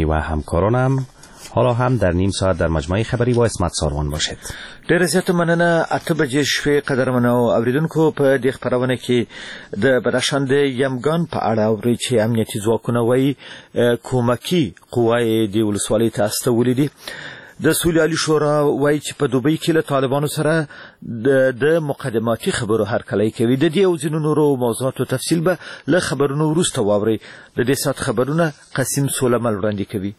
برنامه و همکارانم. حالا هم در نیم ساعت در مجموعه خبری با اسمت ساروان باشید. ډیره زیاته مننه. 8 بجې شپې قدرمنو اوریدونکو، په دې خبرونه کې د بدخشان د یمګان په اړه اورئ چې امنیتي ځواکونه وایي کومکي قواې د ولسوالۍ ته استولې دي. د سولې عالي شورا وایي چې په دوبۍ کې له طالبانو سره د مقدماتي خبرو هرکلی کوي. د دې او ځینو نورو موضوعاتو تفصیل به له خبرونو وروسته واورئ. د دې ساعت خبرونه قسیم سولمل وړاندې کوي.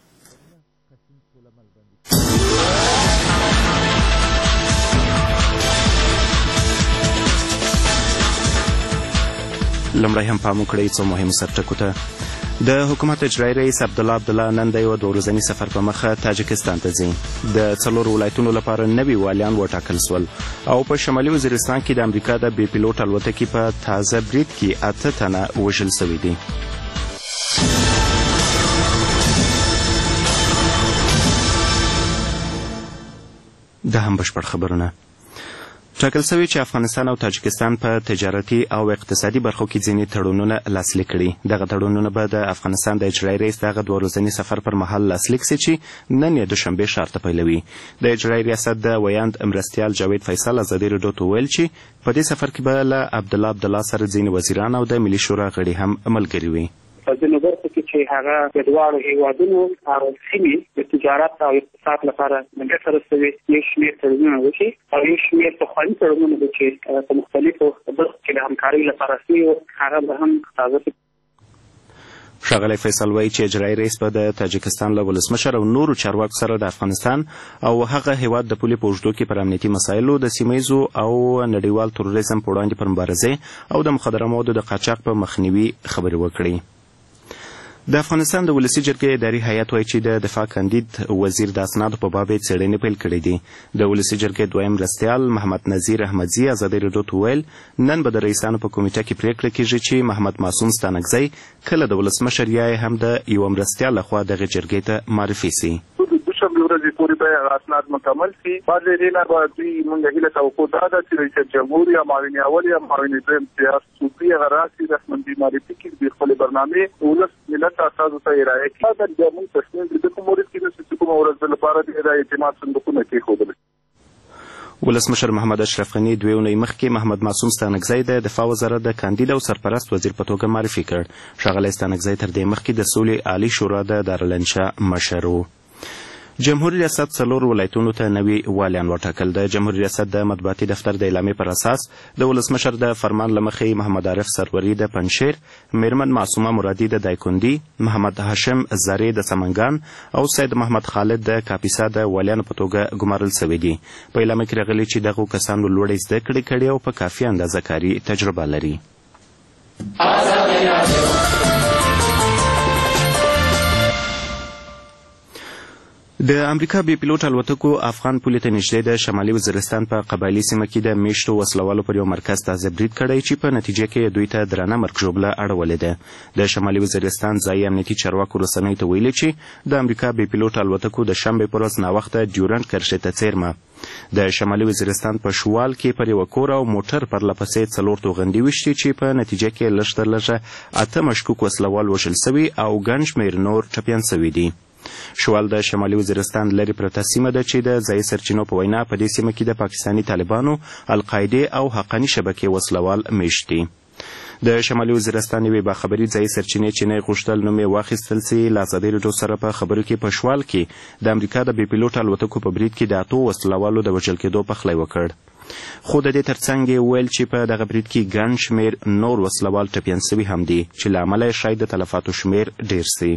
لمړی هم پام وکړئ څو مهمو سرټکو ته. د حکومت اجرایي رئیس عبدالله نن د یو 2 ورځني سفر په مخه تاجکستان ته ځي. د 4 ولایتونو لپاره نوي والیان وټاکل سول او په شمالي وزیرستان کې د امریکا د بې پیلوټ الوتکې په تازه برید کې 8 تنه وژل سوي دي. دا هم بشپړ خبرونه. ټاکل شوی چې افغانستان او تاجکستان په تجارتي او اقتصادي برخو کې ځینې تړونونه لاسلیک کړي. دغه تړونونه به د افغانستان د اجرایي رئیس دغه 2 ورځني سفر پر مهال لاسلیک سي چې نن یې دوشنبې ښار ته پیلوي. د اجرایي ریاست د ویاند مرستیال جاوید فیصل ازادي راډیو ته وویل چې په دې سفر کې به له عبدالله سره ځینې وزیران او د ملي شورا غړي هم ملګري وي. په دې نظر کې چې هغه د دواړو هیوادونو او سیمې د تجارت او اقتصاد لپاره د ګټې سره سوي یو شمېر تړونونه وشي او یو شمېر پخواني تړونونه دي چې په مختلفو برخو کې د همکارۍ لپاره سوي هغه به هم تازه شي. ښاغلی فیصل وایي چې اجرایي رئیس به د تاجکستان له ولسمشر او نورو چارواکو سره د افغانستان او هغه هیواد د پولې په اوږدو کې پر امنیتي مسایلو، د سیمه ییزو او نړیوال تروریزم په وړاندې پر مبارزې او د مخدره موادو د قاچاق په مخنیوي خبرې وکړي. د افغانستان د ولسي جرګې اداري هیئت وایي چې د دفاع کاندید وزیر د اسنادو په باب یې څېړنې پیل کړې دي. د ولسي جرګې دویم مرستیال محمد نذیر احمدزي ازادي راډیو ته وویل نن به د رئیسانو په کمیټه کې پریکړه کیږي چې محمد معصوم ستانکزی کله د ولسمشر یا هم د یوه مرستیال لخوا دغې جرګې ته معرفي سي. دوشنبې ورځې پورې به اسناد مکمل شي. بعد له دې نه به دوی موږ هیله توقع دا ده چې رئیس جمهور یا معاون اول یا معاون دویم سیاست صوفي هغه راسي رسمندي معرفي کړي د خپلې برنامې ولس ملت اساسو ته ارائه کړي. دا د موږ تصمیم د کوم مورد کې چې کومه ورځ لپاره د اعتماد صندوقونه کېښودل. ولسمشر محمد اشرف غني 2 اونۍ مخکې محمد معصوم ستانکزی د دفاع وزارت د کاندید او سرپرست وزیر په توګه معرفي کړ. ښاغلی ستانکزی تر دې مخکې د سولې عالي شورا د دارالانشا مشر و. جمهوریت ریاست 4 ولایتونو ته نوي والیان وټاکل. د جمهوریت ریاست د مطبوعاتي دفتر د اعلامیې پر اساس د ولسمشر د فرمان له مخې محمد عارف سروري د پنجشیر، میرمن معصومه مرادي د دایکندي، محمد هاشم زارې د سمنګان او سید محمد خالد د کاپیسا د والیانو په توګه ګمارل سوي دي. په اعلامیه کې راغلي چې دغو کسانو لوړې زده کړې کړې او په کافي اندازه کاري تجربه لري. د امریکا بې پیلوټ الوتکو افغان پولې ته نږدې د شمالي وزیرستان په قبایلي سیمه کې د میشتو وسلوالو پر یو مرکز تازه برید کړی چې په نتیجه کې دوی ته درنه مرګ ژوبله اړولې ده. د شمالي وزیرستان ځایي امنیتي چارواکو رسنیو ته ویلي چې د امریکا بې پیلوټ الوتکو د شنبې په ورځ ناوخته ډیورنډ کرښې ته څیرمه د شمالي وزیرستان په شوال کې پر یوه کور او موټر پرلپسې 4 توغندي وشتي چې په نتیجه کې لږ تر لږه 8 مشکوک وسلوال وژل سوي او ګڼ شمېر نور ټپیان سوي دي. شوال د شمالي وزیرستان لرې پرته سیمه ده چې د ځایي سرچینو په وینا په دې سیمه کې د پاکستاني طالبانو، القاعدې او حقاني شبکې وسلوال میشت دي. د شمالي وزیرستان یوې باخبري ځایي سرچینې چې نه یې غوښتل نوم یې واخیستل سي له ازادي راډیو سره په خبرو کې په شوال کې د امریکا د بې پیلوټ الوتکو په برید کې د 8 وسلوالو د وژل کېدو پخلی وکړ. خو د دې ترڅنګ یې وویل چې په دغه برید کې ګڼ شمېر نور وسلوال ټپیان سوي هم دي چې له امله یې ښایي د تلفاتو شمېر ډېر سي.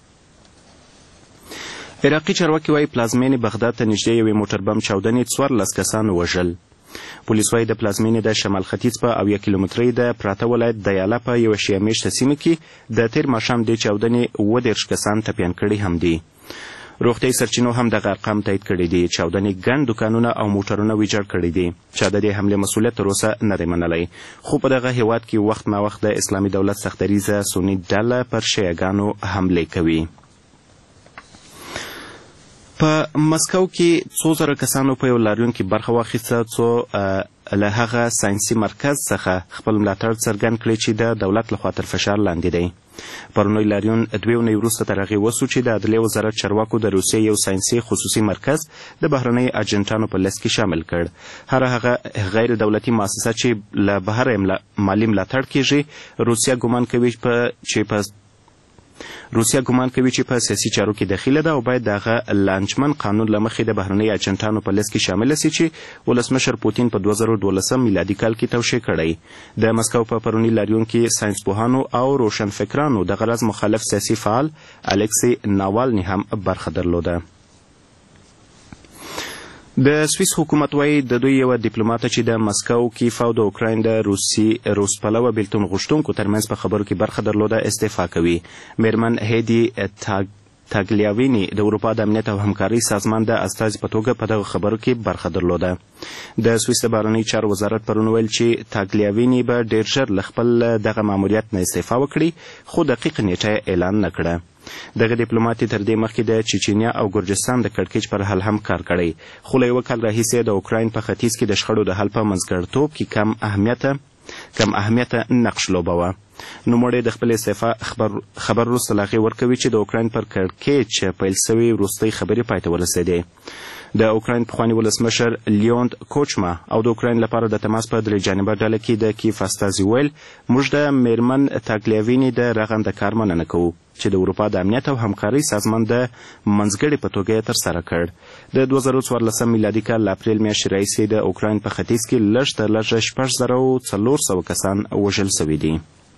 عراقي چارواکي وایي پلازمینې بغداد ته نږدې یوې موټر بم چاودنې 14 کسان وژل. پولیس وایي د پلازمینې د شمال ختیځ په 70 کیلومترۍ د پراته ولایت د یالا په یوه شیعه میشته سیمه کې د تېر ماښام دې چاودنې 30 کسان ټپیان کړي هم دي. روغتیایي سرچینو هم دغه ارقام تایید کړي دي. چاودنې ګڼ دوکانونه او موټرونه ویجاړ کړي دي. چا د دې حملې مسؤلیت تر اوسه نه دی منلی. خو په دغه هیواد کې وخت ناوخت د اسلامي دولت سختدریځه سني ډله پر شیعهګانو حملې کوي. په مسکو کې 2000 کسانو په یو لاریون کې برخه واخیسته څو له هغه ساینسي مرکز څخه خپل ملاتړ څرګند کړي چې د دولت لخوا تر فشار لاندې دی. پرونی لاریون 2 اونۍ وروسته تر هغې وسو چې د عدلیې وزارت چارواکو د روسیې یو ساینسي خصوصي مرکز د بهرنۍ اجنټانو په لست کې شامل کړ. هر هغه غیر دولتي مؤسسه چې له بهر مالي ملاتړ کیږي روسیه ګمان کوي چې په سیاسي چارو کې دخیله ده او باید دغه لانجمن قانون له مخې د بهرنۍ اجنټانو په لست کې شامل شي چې ولسمشر پوتین په 2012 میلادي کال کې توشیح کړی. د مسکو په پرونی لاریون کې ساینسپوهانو او روشنفکرانو د غرض مخالف سیاسي فعال الکسی ناوالني هم برخه درلوده. د سویس حکومت وايي د دوی یو ډیپلوماټ چې د مسکو کیف او د اوکراین د روس پلوه بیلتون غوښتونکو ترمنځ په خبرو کې برخه درلوده استعفا کوي. میرمن هیدی تاګلیاوینی د اروپا د امنیت او همکارۍ سازمان د استازي په توګه په دغه خبرو کې برخه درلوده. د سویس د بهرنۍ چارو وزارت پرون ویل چې تاګلیاوینی به ډیر ژر له خپل دغه ماموریت نه استعفا وکړي خو دقیق نیټه اعلان نه کړه. دغه ډیپلوماټ تر دې مخکې د چچنیا او ګرجستان د کړکېچ پر حل هم کار کړی خو له یو کال راهیسې د اوکراین په ختیځ کې د شخړو د حل په منځګړیتوب کې کم اهمیته نقش لوبوه. نوموړی د خپل استعفا خبر وروسته له هغې ورکوي چې د اوکراین پر کړکېچ پیل سوي وروستۍ خبرې پای ته ورسېدې. د اوکراین پخواني ولسمشر لیونید کوچما او د اوکراین لپاره د تماس په درې جانبه ډله کې د کیف استازي ویل موږ د میرمن تاګلیاوینی د رغنده کار مننه کوو چې د اروپا د امنیت او همکارۍ سازمان د منځګړي په توګه یې ترسره کړ. د 2014 میلادي کال اپریل میاشتې راهیسې د اوکراین په ختیځ کې لږ تر لږه 6400 کسان وژل سوي دي.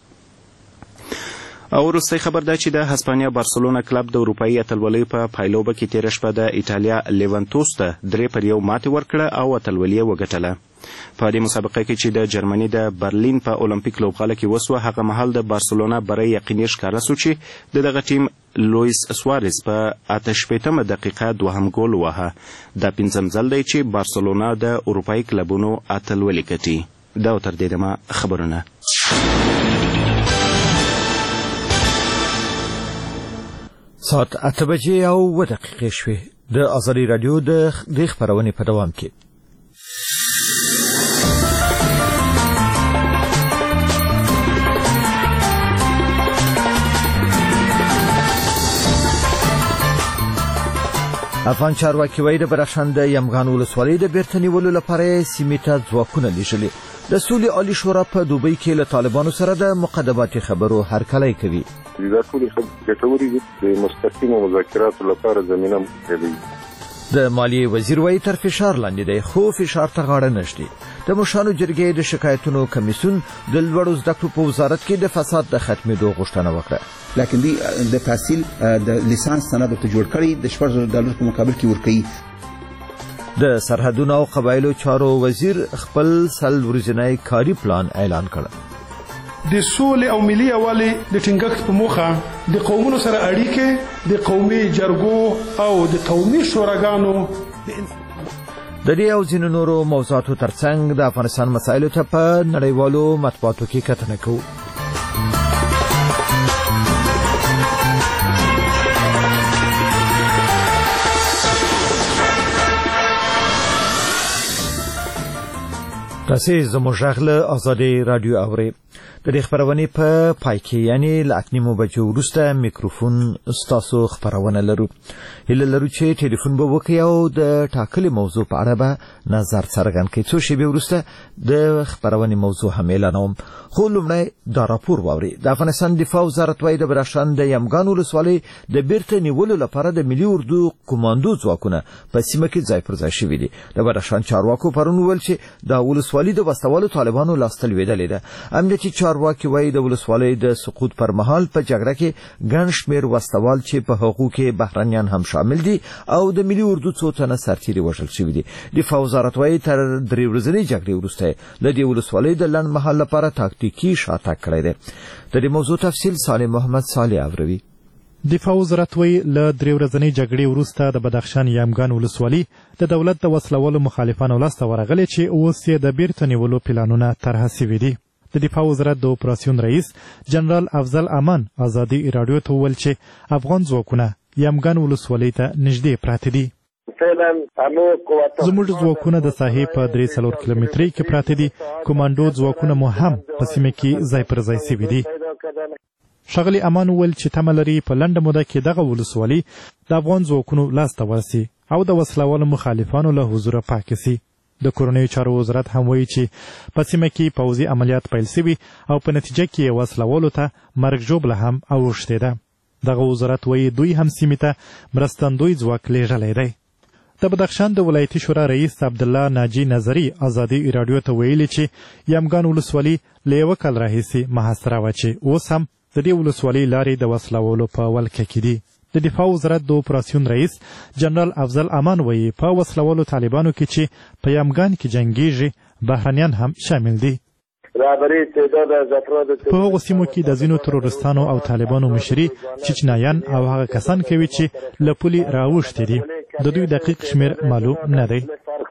او وروستی خبر ده چې د هسپانیا بارسلونا کلب د اروپایي اتلولۍ په پایلوبه کې تېره شپه د ایټالیا لیونتوس ته 3-1 ماتې ورکړه او اتلولي یې وګټله. په دې مسابقه کې چې د جرمني د برلین په اولمپیک لوبغاله کې وسوه هغه مهال د بارسلونا بری یقیني ښکاره سو چې د دغه ټیم لویس سوارز په 88 دقیقه 2 ګول وواهه. دا 5م ځل دی چې بارسلونا د اروپایي کلبونو اتلولي ګټي. دا تر دې دمه خبرونه. ساعت 8 بجې او 2 دقیقې شوې. د ازادي رادیو د خبرونې په دوام کې افغان چارواکي وایي د بدخشان د یمګان ولسوالۍ د بیرته نیولو لپاره سیمې ته ځواکونه لیږلي. د سولې عالی شورا په دوبۍ کې له طالبانو سره د مقدماتي خبرو هرکلی کوي. دا ټول ګټورې دي د مستقیمو مذاکراتو لپاره زمینه موجوده. د مالیې وزیر وایي تر فشار لاندې دی خو فشار ته غاړه نشته. د مشانو جرګې د شکایتونو کمیسیون د لوړو زده کړو په وزارت کې د فساد د ختمېدو غوښتنه وکړه. لکه دی د تحصیل د لیسانس سند ته جوړ کړي د $4,000 په مقابل کې ورکړي. د سرحدونو او قبایلو چارو وزیر خپل سل ورځنی کاري پلان اعلان کړ. د سولې او ملي یووالي د ټینګښت په موخه د قومونو سره اړیکې د قومي جرګو او د قومي شوراګانو د دې او ځینو نورو موضوعاتو ترڅنګ د افغانستان مسایلو ته په نړیوالو مطبوعاتو کې کتنه کوو. تاسې زموږ غږ له ازادي رادیو اورئ. د دې خبرونې په پای کې یعنی له 8 بجو وروسته میکروفون ستاسو خبرونه لرو. هیله لرو چې ټلیفون به وکړئ او د ټاکلې موضوع په اړه به نظر څرګند کړئ. څو شېبې وروسته د خبرونې موضوع هم اعلانوم. خو لومړی دا راپور واورئ. د افغانستان دفاع وزارت وايي د بدخشان د یمګان ولسوالۍ د بیرته نیولو لپاره د ملي اردو کمانډو ځواکونه په سیمه کې ځای پر ځای شوي دي. د بدخشان چارواکو پرون وویل چې د ولسوالۍ د وسوالو طالبانو لاسته لوېدلې ده. امنیتي چارواکي وايي د ولسوالۍ د سقوط پر مهال په جګړه کې ګڼ شمېر وسوال چې په هغو کې بهرنیان هم شامل دي او د ملي اردو څو تنه سرتیري وژل شوي دي. دفاع وزارت وايي تر 3 ورځنۍ جګړې وروسته له دې ولسوالۍ د لنډ مهال لپاره تاکتیکي شاتګ کړی دی. د دې موضوع تفصیل صالح محمد صالح اوروي. دفاع وزارت وی له 3 ورځنۍ جګړې وروسته د بدخشان یمګان ولسوالۍ د دولت د وسلوالو مخالفانو لاسته ورغلې چې اوس یې د بیرته نیولو پلانونه طرحه شوي دي. د دفاع وزارت د اپراسیون رئیس جنرال افضل امان ازادي رادیو ته وویل چې افغان ځواکونه یمګان ولسوالۍ ته نږدې پراته دي. زموږ ځواکونه د ساحې په 3 کیلومترۍ کې پراته دي. کمانډو ځواکونه مو هم په سیمه کې ځای پر ځای شوي دي. ښاغلي امان وویل چې تمه لري په لنډه موده کې دغه ولسوالي د افغان ځواکونو لاسته ورسي او د وسلوالو مخالفانو له حضوره پاکه سي. د کورنیو چارو وزارت هم وایي چې په سیمه کې پوځي عملیات پیل سوي او په نتیجه کې وسلوالو ته مرګ ژوبله هم اوښتې ده. دغه وزارت وایي دوی هم سیمې ته مرستندوی ځواک لیږلی دی. د بدخشان د ولایتي شورا رئیس عبدالله ناجي نظري ازادي راډیو ته ویلي چې یمګان ولسوالي له یوه کال راهیسې محاصره وه چې اوس هم د دې ولسوالۍ لارې د وسلوالو په ولکه کې دي. د دفاع وزارت د اپراسیون رئیس جنرال افضل امان وایي په وسلوالو طالبانو کې چې په یمګان کې جنګیږي بهرنیان هم شامل دي. په هغو سیمو کې د ځینو ترورستانو او طالبانو مشري چچنایان او هغه کسان کوي چې له پولې راوښتي دي. د دوی دقیق شمیر معلوم نه دی.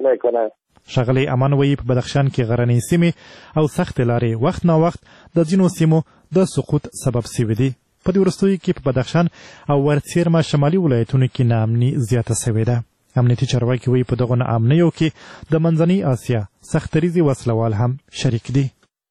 ښاغلی امان وایي په بدخشان کې غرنۍ سیمې او سختې لارې وخت نا وخت د ځینو سیمو د سقوط سبب سوي دي. په دې وروستیو کې په بدخشان او ورڅیرمه شمالي ولایتونو کې ناامني زیاته سوې ده. امنیتي چارواکي وایي په دغو ناامنیو کې د منځنۍ اسیا سختریزې وسلوال هم شریک دي.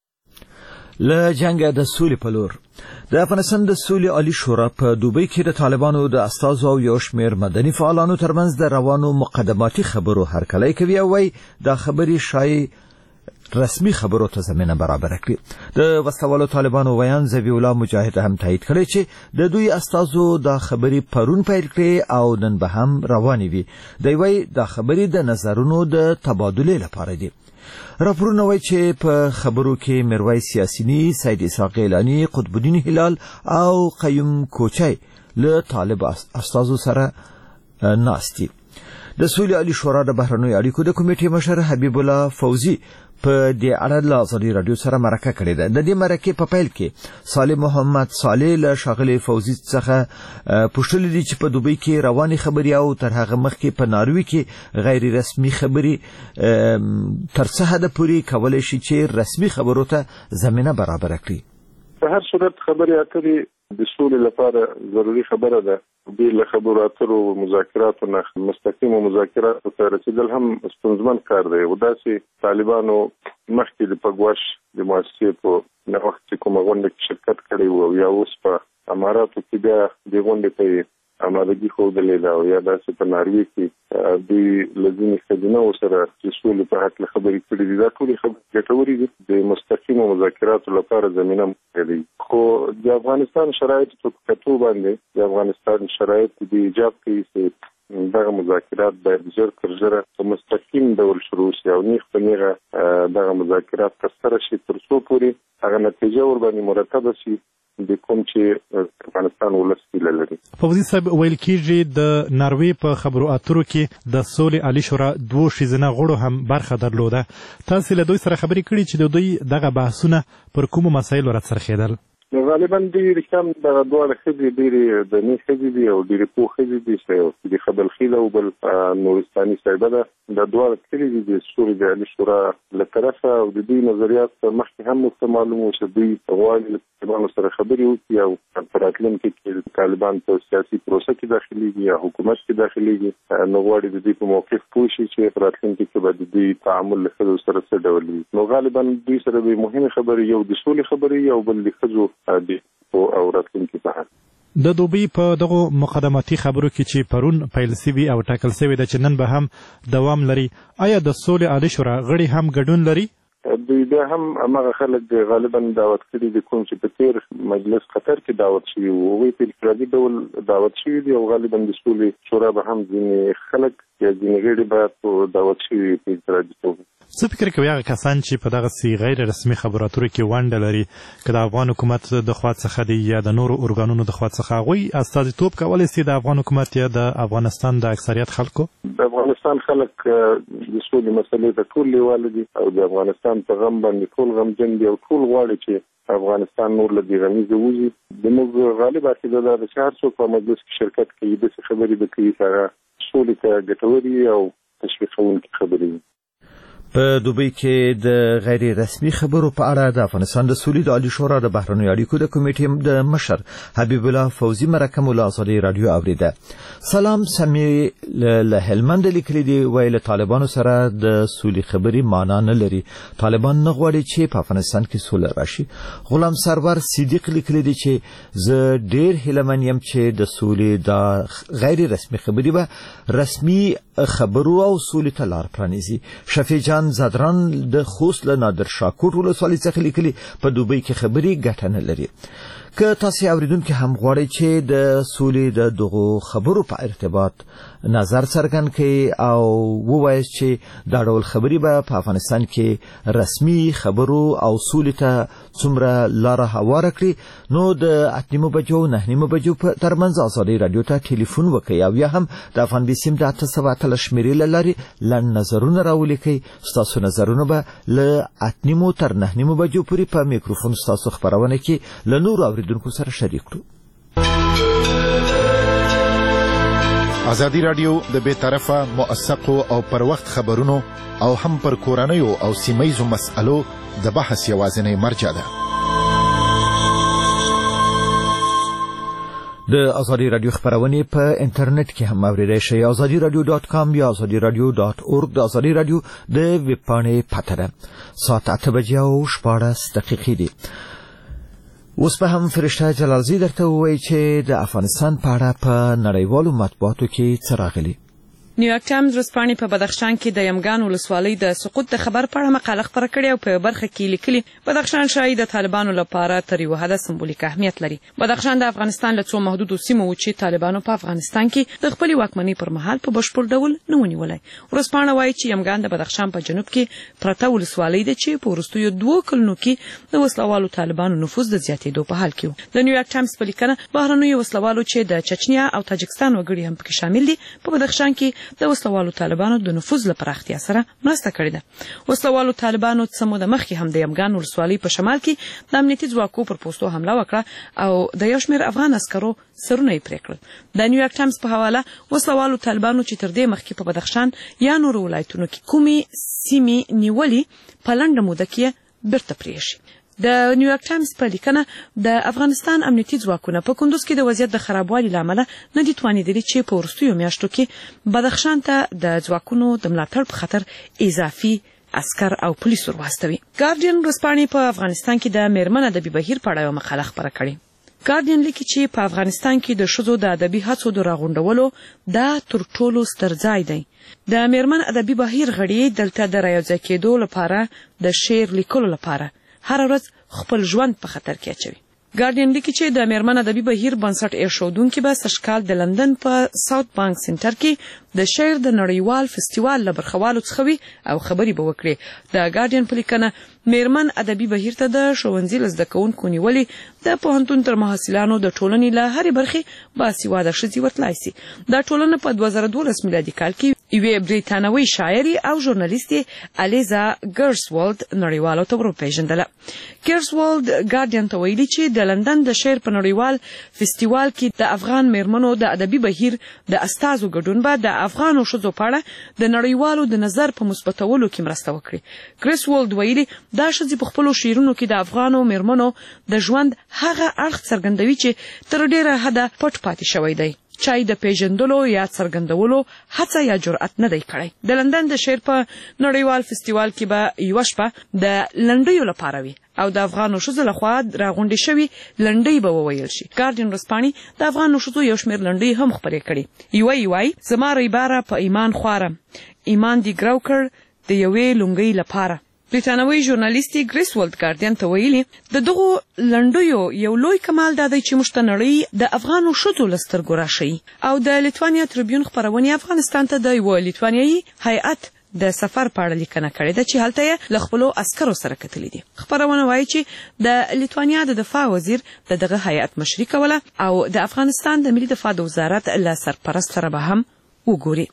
له جنګه د سولې په لور د افغانستان د سولې عالی شورا په دوبۍ کې د طالبانو د استازو او یو شمېر مدني فعالانو ترمنځ د روانو مقدماتي خبرو هرکلی کوي او وایي دا خبرې شایي رسمي خبرو ته زمینه برابره کړي. د وسلوالو طالبانو ویان ذبیح الله مجاهد هم تایید کړی چې د دوی استازو دا خبرې پرون پیل کړي او نن به هم روانې وي. دوی وایي دا خبرې د نظرونو د تبادلې لپاره دي. راپورونه وایي چې په خبرو کې میرویس یاسینی، سید اسحاق اعلاني، قطب الدین هلال او قیوم کوچی له طالب استازو سره ناست دي. د سولې عالی شورا د بهرنیو اړیکو د کمیټې مشر حبیب الله فوزي په دې اړه له ازادي راډیو سره مرکه کړې ده. د دې مرکې په پیل کې صالح محمد صالح له ښاغلي فوزي څخه پوښتنه دي چې په دوبۍ کې روانې خبرې او تر هغه مخکې په ناروې کې غیر رسمي خبرې تر څه حده پورې کولای شي چې رسمي خبرو ته زمینه برابره کړي. په هر صورت خبرې اترې د سولې لپاره ضروري خبره ده. بې له خبرو اترو مذاکراتو نه مستقیمو مذاکراتو ته رسیدل هم ستونزمن کار دی. او داسې طالبانو مخکې د پګواش د مؤسسې په نوښت چې کومه غونډه کې شرکت کړی و او یا اوس په اماراتو کې بیا د غونډې ته آمادګي ښودلې ده او یا داسې په ناروې کې دوی له ځینې ښځینهو سره چې سولې په هکله خبرې کړې دي. دا ټولې خبرې ګټورې دي. د مستقیمو مذاکراتو لپاره زمینه موجوده ده. خو د افغانستان شرایطو په کتو باندې د افغانستان شرایط د ایجاب کوي چې دغه مذاکرات باید ژر تر ژره په مستقیم ډول شروع شي او نیغ په نیغه دغه مذاکرات ترسره شي تر څو پورې هغه نتیجه ورباندې مرتبه شي د کوم چې افغانستان ولس هیله لري. فوزي صاحب ویل کېږي د ناروې په خبرو اترو کې د سولې عالی شورا دوه ښځینه غړو هم برخه درلوده. تاسو له دوی سره خبرې کړې چې د دوی دغه بحثونه پر کومو مسایلو راڅرخېدل؟ غالبا ډېرې کم دغه دواړه ښځې ډېرې دني ښځې دي او ډېرې پوه ښځې دي چې د خبلخیله او بل نورستاني صاحبه ده. دا دواړه کلي دي د سولې د عالي شورا له طرفه او د دوی نظریات مخکې هم موږ معلوم وو چې دوی غواړي له طالبانو سره خبرې وکړي او په راتلونکي کې طالبان په سیاسي پروسه کې داخليږي یا حکومت کې داخليږي نو غواړي د دوی په موقف پوه شي چې په راتلونکي کې به د دوی تعامل له ښځو سره څه ډول وي. نو غالبا دوی سره به مهمه خبرې یو د سولې خبرې او بل د ښځو او راتلونکي په اړه. د دوبۍ په دغو مقدماتي خبرو کې چې پرون پیل سوي او ټاکل سوي ده چې نن به هم دوام لري، آیا د سولې عالی شورا غړي هم ګډون لري؟ دوی بیا هم هغه خلک غالبا دعوت کړي دي کوم چې په تیر مجلس قطر کې دعوت شوي وو. هغوی په انفرادي ډول دعوت شوي دي او غالبا د سولې شورا به هم ځینې خلک یا ځینې غړي باید دعوت شوي په انفرادي توګه. څه فکر کوي هغه کسان چې په دغه غیر رسمي خبرو اترو کې ونډه لري که د افغان حکومت د خوا څخه دی یا د نورو ارګانونو د خوا څخه، هغوی استازیتوب کولی شي د افغان حکومت یا د افغانستان د اکثریت خلکو؟ د افغانستان خلک د سولې مسلې ته ټول لیواله دي او د افغانستان په غم باندې ټول غمجن دي او ټول غواړي چې افغانستان نور له دې غمیزه وځي. زموږ غالب عقیده ده چې هر څوک په مجلس کې شرکت کوي داسې خبرې به کوي چې هغه سولې ته ګټورې او تشویقوونکې خبرې وي. په دوبۍ کې د غیر رسمي خبرو په اړه د افغانستان د سولې د عالی شورا د بهرنیو اړیکو د کمیټې د مشر حبیب الله فوزي مرکه مولا ازادي رادیو اوریده. سلام سمي له هلمند لیکلي دی ویل طالبانو سره د سولې خبري معنا نه لري. طالبان نه غواړي چې په افغانستان کې سوله راشي. غلام سرور صدیق لیکلي دی چې زه ډېر هیلمن یم چې د سولې د غیر رسمي خبري به رسمي خبرو او سولې ته لار پرانیزي. شفیع جان زادران د خوست له نادر شاکوټ ولسوالۍ څخه لیکلي په دوبۍ کې خبري ګټه نه لري. که تاسو اوریدونکو هم غواړئ چې د سولې د دغو خبرو په ارتباط نظر څرګند کړئ او ووایئ چې دا ډول خبري به په افغانستان کې رسمي خبرو او سولې ته څومره لار هواره کړي نو د 8:30 بجو 9:30 بجو په ترمنځ ازادي رادیو ته ټلیفون وکړئ او یا هم د افغان بیسیم د 878 شمیرې لاري لړ نظرونه راولیکئ. تاسو نظرونه به له 8:30 تر 9:30 بجو پورې په میکروفون تاسو خبرونه کې له نور اوریدونکو سره شریک کړو. ازادي رادیو د بے طرفه موثقو او پر وخت خبرونو او هم پر کورنیو او سیمایزو مسألو د بحث یوازینی مرجع ده. د ازادي رادیو خبرونه په انټرنیټ کې هم اوریدئ شئ. azadiradio.com یا azadiradio.org د ازادي رادیو د ویب پاڼې پته ده. ساعت 8 بجې او 14 دقیقې دي. اوس به هم فرشته جلالزی درته وایي چې د افغانستان په اړه په نړیوالو مطبوعاتو کې څه راغلي. نیویارک ټایمز ورځپاڼې په بدخشان کې د یمګان ولسوالۍ د سقوط د خبر په اړه مقاله خپره کړې او په برخه کې لیکلي بدخشان شاید د طالبانو لپاره تر یو حده سمبولیک اهمیت لري. بدخشان د افغانستان له څو محدودو سیمو و چې طالبانو په افغانستان کې د خپل واکمنۍ پر مهال په بشپړ ډول نه ونیولای. ورځپاڼه وایي چې یمګان د بدخشان په جنوب کې پرته ولسوالۍ ده چې په وروستیو 2 کلونو کې د وسلوالو طالبانو نفوذ د زیاتېدو په حال کې و. د نیویارک ټایمز په لیکنه بهرنیو وسلوالو چې د چچنیا او تاجکستان وګړي هم پکې شامل دي په بدخشان کې د وسلوالو طالبانو د نفوذ لپاره اختیار سره مرسته کړې ده. وسلوالو طالبانو څمو د مخکې هم د یمګان ولسوالۍ په شمال کې د امنیتي ځواکو پر پوسټو حمله وکړه او د یو شمېر افغان عسکرو سرونه یې پرې کړل. د نیویارک ټایمز په حواله وسلوالو طالبانو چې تر دې مخکې په بدخشان یا نورو ولایتونو کې کومې سیمې نیولې په لنډه موده کې بیرته پرېښي. د نیویارک ټایمز په لیکنه د افغانستان امنیتي ځواکونه په کندوز کې د وضعیت د خرابوالي له امله نه دي توانېدلي چې په وروستیو میاشتو کې بدخشان ته د ځواکونو د ملاتړ په خاطر اضافي عسکر او پولیس ورواستوي. ګارډین ورځپاڼې په افغانستان کې د میرمن ادبي بهیر په اړه یوه مقاله خپره کړې. ګارډین لیکي چې په افغانستان کې د ښځو د ادبي هڅو د راغونډولو دا تر ټولو ستر ځای دی. د میرمن ادبي بهیر غړي دلته د رايوځای کېدو لپاره د شعر لیکلو لپاره هر ورځ خپل ژوند په خطر کې اچوي. ګارډین لیکي چې د میرمن ادبي بهیر بنسټ ایښودونکي به سږکال د لندن په ساوث بانک سنټر کې د شعر د نړیوال فستیوال له برخوالو څخه وي او خبرې به وکړي. د ګارډین په لیکنه میرمن ادبي بهیر ته د ښوونځي له زده کوونکو نیولې د پوهنتون تر محصلانو د ټولنې له هرې برخې باسواده ښځې ورتلای سي. دا ټولنه په 2012 میلادي کال کې یوې بریتانوي شاعري او ژورنالیستې الیزا ګرسوالد نړیوالو ته ورپېژندله. ګرسوالد ګارډین ته ویلي چې د لندن د شعر په نړیوال فستیوال کې د افغان میرمنو د ادبي بهیر د استازو ګډون به د افغانو ښځو په اړه د نړیوالو د نظر په مثبتولو کې مرسته وکړي. ګرسوالد ویلي دا ښځې په خپلو شعرونو کې د افغانو میرمنو د ژوند هغه اړخ څرګندوي چې تر ډېره حده پټ پاتې شوی دی. چای د پیژندلو یا څرګندولو هڅه یا جرأت نه دی کړی. د لندن د شعر په نړیوال فستیوال کې به یوه شپه د لنډیو لپاره وي او د افغانو ښځو لخوا راغونډې شوي لنډۍ به وویل شي. ګارډین ورځپاڼې د افغانو ښځو یو شمېر لنډۍ هم خپرې کړي. یوه یې وایي زما ریباره په ایمان خواره ایمان دې ګرو کړ د یوې لونګۍ لپاره. بریتانوي ژورنالیستې ګریسولد ګارډین ته ویلي د دغو لنډیو یو لوی کمال دا دی چې موږ ته نړۍ د افغانو ښځو له سترګو راښیي. او د لیتوانیا تریبیون خپرونې افغانستان ته د یوه لیتوانیایي هیئت د سفر په اړه لیکنه کړې ده چې هلته یې له خپلو عسکرو سره کتلي دي. خپرونه وایي چې د لیتوانیا د دفاع وزیر د دغه هیئت مشري کوله او د افغانستان د ملي دفاع د وزارت له سرپرست سره به هم وګوري.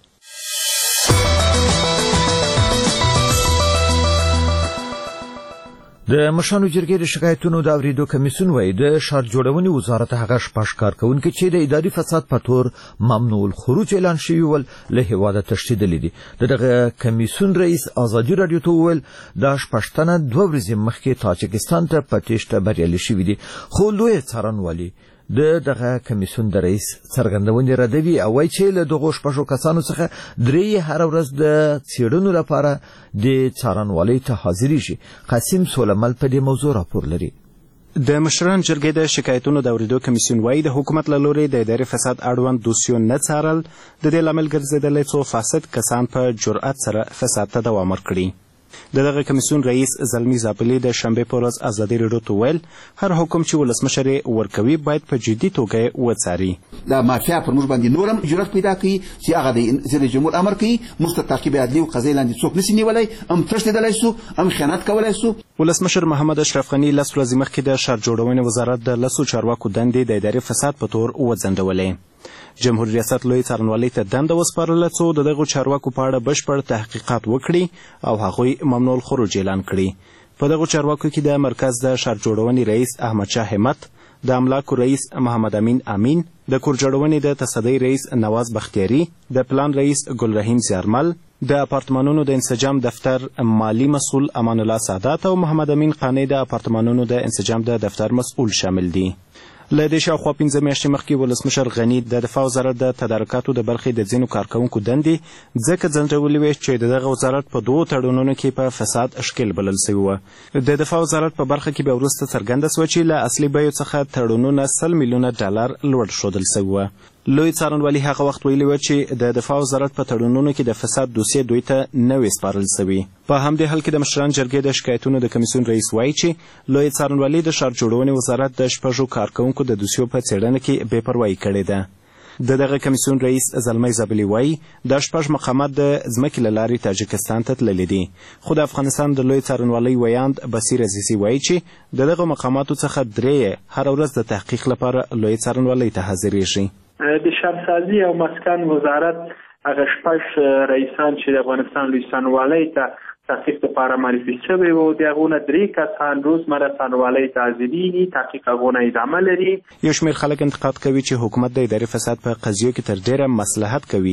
د مشرانو جرګې د شکایتونو د اوریدو کمیسیون وایي د ښار جوړونې وزارت هغه شپږ کارکونکي چې د اداري فساد په تور ممنوع الخروج اعلان شوي ول له هیواده تښتېدلي دي. دغه کمیسیون رئیس ازادي راډیو ته وویل دا شپږ تنه 2 ورځې مخکې تاجکستان ته په تېښته بریالي شوي دي، خو لوی څارنوالي دغه کمیسیون د رئیس څرګندونې ردوي او وایي چې له دغو شپږو کسانو څخه 3 هر ورځ د څېړنو لپاره د څارنوالۍ ته حاضرېږي. قاسم سولمل په دې موضوع راپور لري. د مشران جرګې د شکایتونو د اوریدو کمیسیون وایي د حکومت له لوري د اداري فساد اړوند دوسیو نه څارل د دې لامل ګرځېدلی څو فاسد کسان په جرأت سره فساد ته دوام ورکړي. دغه کمیسیون رئیس زلمی زاپلی د شنبې په ورځ ازادي راډیو ته ویل هر حکم چې ولسمشر یې ورکوي باید په جدي توګه وڅاري. دا مافیا پر موږ باندې نورم جرأت پیدا کوي چې هغه د رئیس جمهور امر کوي موږ ته تعقیب عدلي او قضایي لاندې څوک نشي نیولی، هم تښتېدلی سو، هم خیانت کولی سو. ولسمشر محمد اشرف غني 10 ورځې مخکې د ښار جوړونې وزارت د 10 چارواکو دندې د اداري فساد په تور وځنډولې. جمهوریت ریاست لوی څارنوالۍ ته دنده وسپارله څو د دغو چارواکو په اړه بشپړ تحقیقات وکړي او هغوی ممنوع الخروج اعلان کړي. په دغو چارواکو کې د مرکز د ښار جوړونې رئیس احمد شاه همت، د املاکو رئیس محمد امین امین، د کور جوړونې د تصدۍ رئیس نواز بختیاري، د پلان رئیس ګلرحیم زیارمل، د اپارتمانونو د انسجام دفتر مالی مسؤل امان الله سادات او محمد امین قانی د اپارتمانونو د انسجام د دفتر مسؤل شامل دي. له دې شاوخوا 15 میاشتې مخکې ولسمشر غني د دفاع وزارت د تدارکاتو د برخې د ځینو کارکوونکو دندې ځکه ځنډولې وې چې د دغه وزارت په 2 تړونونو کې په فساد ښکېل بلل سوي وه. د دفاع وزارت په برخه کې بیا وروسته څرګنده سوه چې له اصلي بیو څخه تړونونه 100 میلیونه ډالر لوړ ښودل سوي وه. لوی څارنوالي هغه وخت ویلي و چې د دفاع وزارت په تړونونو کې د فساد دوسیې دوی ته نه وې سپارل سوي. په همدې حال کې د مشران جرګې د شکایتونو د کمیسیون رئیس وایي چې لوی څارنوالي د ښار جوړونې وزارت د 6 کارکوونکو د دوسیو په څېړنه کې بې پروایي کړې ده. د دغه کمیسیون رئیس زلمی زابلي وایي دا 6 مقامات د ځمکې له لارې تاجکستان ته تللي دي، خو د افغانستان د لوی څارنوالۍ ویاند بصیر عزیزي وایي چې د دغه مقاماتو څخه 3 هر ورځ د تحقیق لپاره لوی څارنوالۍ ته حاضرېږي. د شهرسازي او مسکن وزارت هغه 6 رئیسان چې د افغانستان لوی څارنوالۍ ته تحقیق لپاره معرفي شوي وو د هغو نه 3 کسان روزمره څارنوالۍ ته حاضرېږي، تحقیق هغونه ادامه لري. یو شمېر خلک انتقاد کوي چې حکومت د اداري فساد په قضیو کې تر ډېره مصلحت کوي.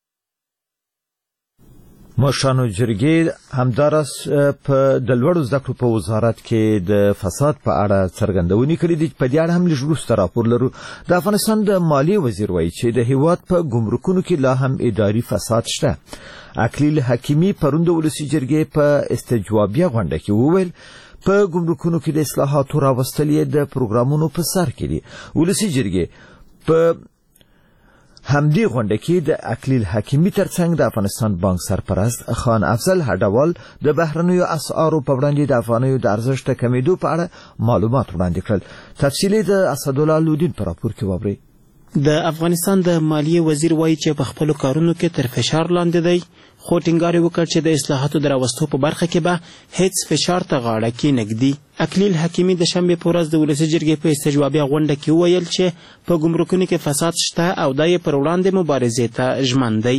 مشرانو جرګې همداراز په د لوړو زده کړو په وزارت کې د فساد په اړه څرګندونې کړې دي. په دې اړه هم لږ وروسته راپور لرو. د افغانستان د مالیې وزیر وایي چې د هیواد په ګمرکونو کې لا هم اداري فساد شته. اکلیل حکیمي پرون د ولسي جرګې په استجوابیه غونډه کې وویل په ګمرکونو کې د اصلاحاتو راوستل یې د پروګرامونو په سر کې دي. ولسي جرګې په همدې غونډه کې د اکلیل حکیمي ترڅنګ د افغانستان بانک سرپرست خان افضل هډوال د بهرنیو اسعارو په وړاندې د افغانیو د ارزښت کمیدو په اړه معلومات وړاندې کړل. تفصیلي د اسدالله لودین په راپور کې واورئ. د افغانستان د مالیې وزیر وایي چې په خپلو کارونو کې تر فشار لاندې دی، خو ټینګار یې وکړ چې د اصلاحاتو د راوستو په برخه کې به هیڅ فشار ته غاړه کېنږدي. اکلیل حکیمي د شنبې په ورځ د ولسي جرګې په استجوابیه غونډه کې وویل چې په ګمرکونو کې فساد شته او دا یې پر وړاندې مبارزې ته ژمن دی.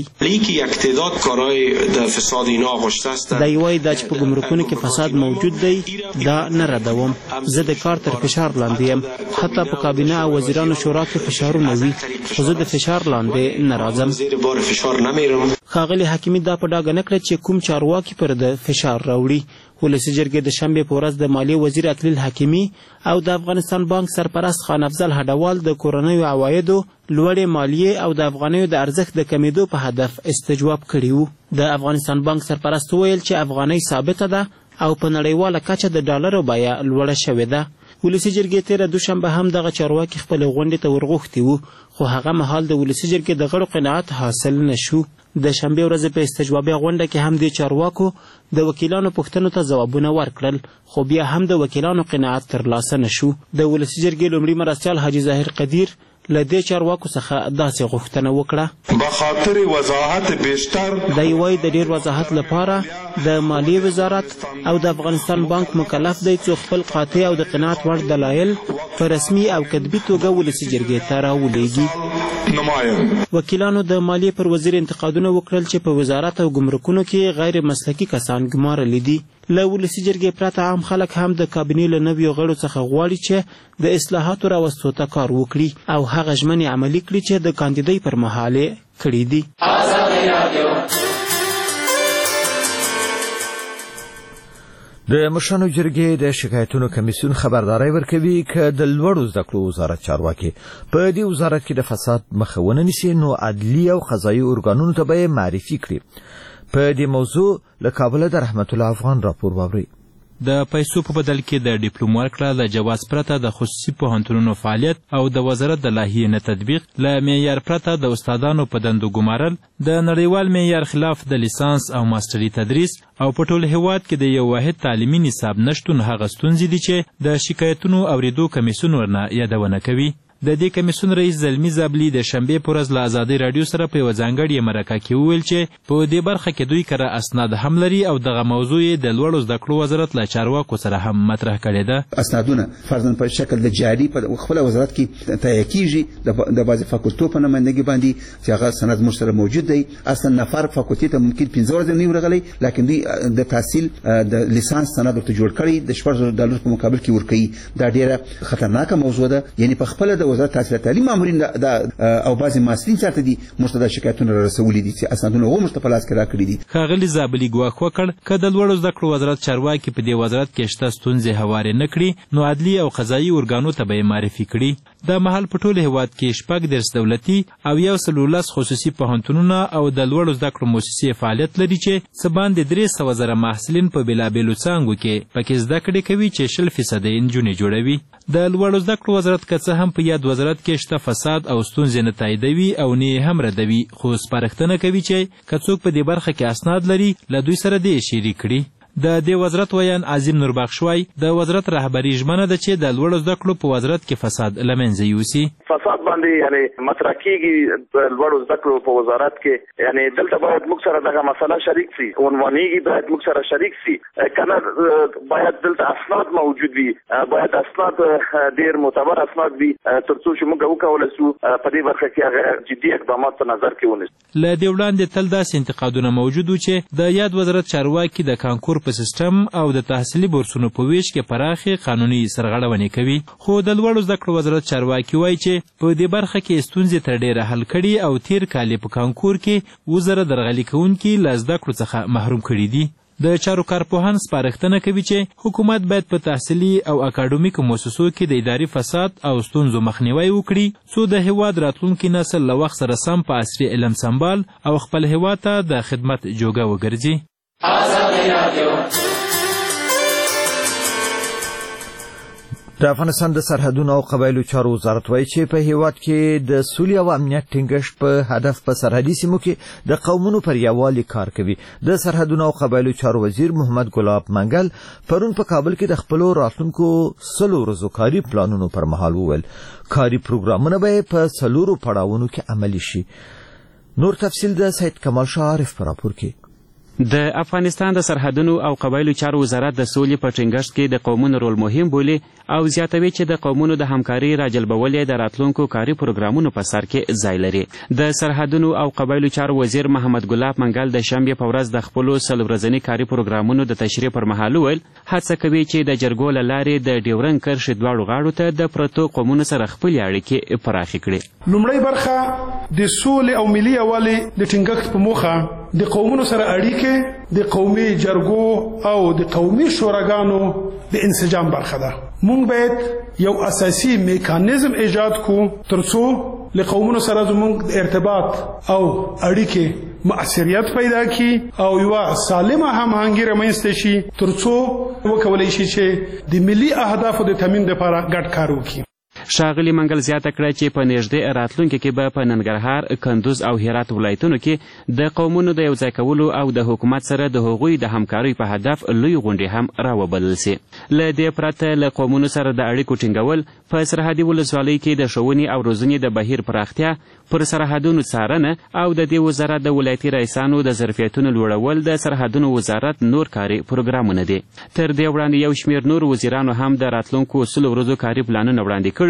دی وایي دا چې په ګمرکونو کې فساد موجود دی دا نه ردوم. زه د کار تر فشار لاندې یم، حتی په کابینه او وزیرانو شورا کې فشارونه وي، خو زه د فشار لاندې نه راځم. ښاغلي حکیمي دا په ډاګه نه کړه چې کوم چارواکي پر د فشار راوړي. ولسي جرګې د شنبې په ورځ د مالیې وزیر اکلیل حکیمي او د افغانستان بانک سرپرست خان افضل هډوال د کورنیو عوایدو لوړې مالیې او د افغانیو د ارزښت د کمیدو په هدف استجواب کړي وو. د افغانستان بانک سرپرست وویل چې افغانۍ ثابته ده او په نړیواله کچه د ډالرو بیه لوړه شوې ده. ولسي جرګې تېره دوشنبه هم دغه چارواکي خپلې غونډې ته ورغوښتي وو، خو هغه مهال د ولسي جرګې د غړو قناعت حاصل نه شو. د شنبې ورځې په استجوابیه غونډه کې هم دې چارواکو د وکیلانو پوښتنو ته ځوابونه ورکړل، خو بیا هم د وکیلانو قناعت ترلاسه نه شو. د ولسي جرګې لومړي مرستیال حاجي ظاهر قدیر له دې چارواکو څخه داسې غوښتنه وکړه بخاطر وضاحت بیشتر. دی وایي د ډېر وضاحت لپاره د مالیې وزارت او د افغانستان بانک مکلف دی څو خپل قاطع او د قناعت وړ دلایل په رسمي او کتبي توګه ولسي جرګې ته راولېږي. وکیلانو د مالیې پر وزیر انتقادونه وکړل چې په وزارت او ګمرکونو کې غیر مسلکي کسان ګمارلي دي. له ولسي جرګې پرته عام خلک هم د کابینې له نویو غړو څخه غواړي چې د اصلاحاتو راوستو ته کار وکړي او هغه ژمنې عملي کړي چې د کاندیدۍ پر مهال کړي دي. د مشرانو جرګې د شکایتونو کمیسیون خبرداري ورکوي چې د لوړو زده کړو وزارت چارواکي په دې وزارت کې د فساد مخه ونه نیسي نو عدلي او قضایي ارګانونو ته به معرفي کړي. په دې موضوع له کابل د رحمت الله افغان راپور واوري. د پیسو په بدل کې د ډیپلوم ورکړه د جواز پرته د خصوصي پوهنتونونو فعالیت او د وزارت د لایحې نه تطبیق له معیار پرته د استادانو په دندو ګمارل د نړیوال معیار خلاف د لیسانس او ماستري تدریس او په ټول هیواد کې د یو واحد تعلیمي نصاب نشتون هغه ستونزې دي چې د شکایتونو اوریدو کمیسیون ورنه یادونه کوي. د دې کمیسیون رئیس زلمی زابلی د شنبې پر ورځ له آزادۍ راډیو سره په یوه ځانګړې مرکه کې وویل چې په دې برخه کې دوی کره اسناد هم لري او دغه موضوع یې د لوړو زده کړو وزارت له چارواکو سره هم مطرح کړې ده. اسنادونه فرضاً په شکل د جاري په خپل وزارت کې تایید کیږي د بعضې فاکولټو په نمایندګي باندې چې هغه سند موږ سره موجود دی. اصلا نفر فاکولټي ته ممکن 15 ورځې نه وي راغلی لکن دوی د تحصیل د لیسانس سند ورته جوړ کړی د $14,000 په مقابل کې ورکوي. دا ډېره خطرناکه موضوع ده. یعنی په خپله د وزارت تحصیل تعلیم مامورین او بعضې محصلین چېرته دي موږ ته دا شکایتونه رارسولي دي چې اسنادونه هغو موږ ته په لاس کې راکړي دي. ښاغلي زابلي ګواښ وکړ که د لوړو زده کړو وزارت چارواکي په دې وزارت کې شته ستونزې هوارې نه کړي نو عدلي او قضایي ارګانو ته به یې معرفي کړي. دا مهال په ټول هیواد کې 14 دولتي او 110 خصوصي پوهنتونونه او د لوړو زده کړو مؤسسې فعالیت لري چې څه باندې 300,000 محصلین په بېلابېلو څانګو کې پکې زده کړې کوي چې 60% یې نجونې جوړوي. د لوړو زده کړو وزارت که څه هم په یاد وزارت کې شته فساد او ستونزې نه تاییدوي او نه هم ردوي خو سپارښتنه کوي چې که څوک په دې برخه کې اسناد لري له دوی سره دې شریک کړي. د دې وزارت ویان عظیم نوربخشوای د وزارت رهبری ژمنه ده چې د لوړو زده کړو په وزارت کې فساد له منځه یوسي. فساد باندې یعنی مطرح کیږي د لوړو زده کړو په وزارت کې یعنی دلته باید موږ سره دغه مسله شریک سي عنوانېږي باید موږ سره شریک سي کنه باید دلته اسناد موجود وي باید اسناد ډېر معتبر اسناد وي ترڅو چې موږ وکولای شو په دې برخه کې هغه جدي اقدامات په نظر کې ونیسو. له دې وړاندې تل داسې انتقادونه موجود و چې د یاد وزارت چارواکي د کانکور په سیستم او د تحصیلي بورسونو په ویش کې پراخې قانوني سرغړونې کوي خو د لوړو زده کړو وزارت چارواکي وایي چې په دې برخه کې ستونزې تر ډېره حل کړي او تیر کال په کانکور کې 1000 درغلي کوونکي له زده کړو څخه محروم کړي دي. د چارو کارپوهان سپارښتنه کوي چې حکومت باید په تحصیلي او اکاډمیکو مؤسسو کې د اداري فساد او ستونزو مخنیوی وکړي څو د هیواد راتلونکي نسل له وخت سره سم په عصري علم سمبال او خپل هیواد ته د خدمت جوګه وګرځي. د افغانستان د سرحدونو او قبایلو چارو وزارت وایي چې په هیواد کې د سولې او امنیت ټینګښت په هدف په سرحدي سیمو کې د قومونو پر یووالي کار کوي. د سرحدونو او قبایلو چارو وزیر محمد ګلاب منګل پرون په کابل کې د خپلو راتلونکو 100 ورځو کاري پلانونو پر مهال وویل کاري پروګرامونه به په 4 پړاوونو کې عملي شي. نور تفصیل د سید کمال شاه عارف په راپور کې. د افغانستان د سرحدونو او قبایلو چارو وزارت د سولې په ټینګښت کې د قومونو رول مهم بولي او زیاتوي چې د قومونو د همکاري راجلبول د راتلونکو کاري پروګرامونو په سر کې ځای لري. د سرحدونو او قبایلو چارو وزیر محمد ګلاب منګل د شنبې په ورځ د خپلو 100 ورځني کاري پروګرامونو د تشریح پر مهال وویل هڅه کوي چې د جرګو له لارې د ډیورنډ کرښې دواړو غاړو ته د پرتو قومونو سره خپلې اړیکې پراخې کړي. لومړی برخه د سولې او ملي یووالي د ټینګښت په موخه د قومونو سره اړیکې د قومي جرګو او د قومي شوراګانو د انسجام برخه ده. مونږ باید یو اساسي میکانیزم ایجاد کو ترڅو له قومونو سره زموږ ارتباط او اړیکې مؤثریت پیدا کی او یو سالمه هماهنګي رامنځته شي ترڅو وکولای شي چې د ملي اهدافو د تامین لپاره ګډ کار وکړي. ښاغلي منګل زیاته کړه چې په نږدې راتلونکي کې به په ننګرهار، کندوز او هرات ولایتونو کې د قومونو د یوځای کولو او د حکومت سره د هغوی د همکارۍ په هدف لوی غونډې هم راوبلل سي. له دې پرته له قومونو سره د اړیکو ټینګول، په سرحدي ولسوالیو کې د ښوونې او روزنې د بهیر پراختیا، پر سرحدونو څارنه او د دې وزارت د ولایتي رئیسانو د ظرفیتونو لوړول د سرحدونو وزارت نور کاري پروګرامونه دي. تر دې وړاندې یو شمېر نور وزیرانو هم د راتلونکو 100 ورځو کاري پلانونه وړاندې کړي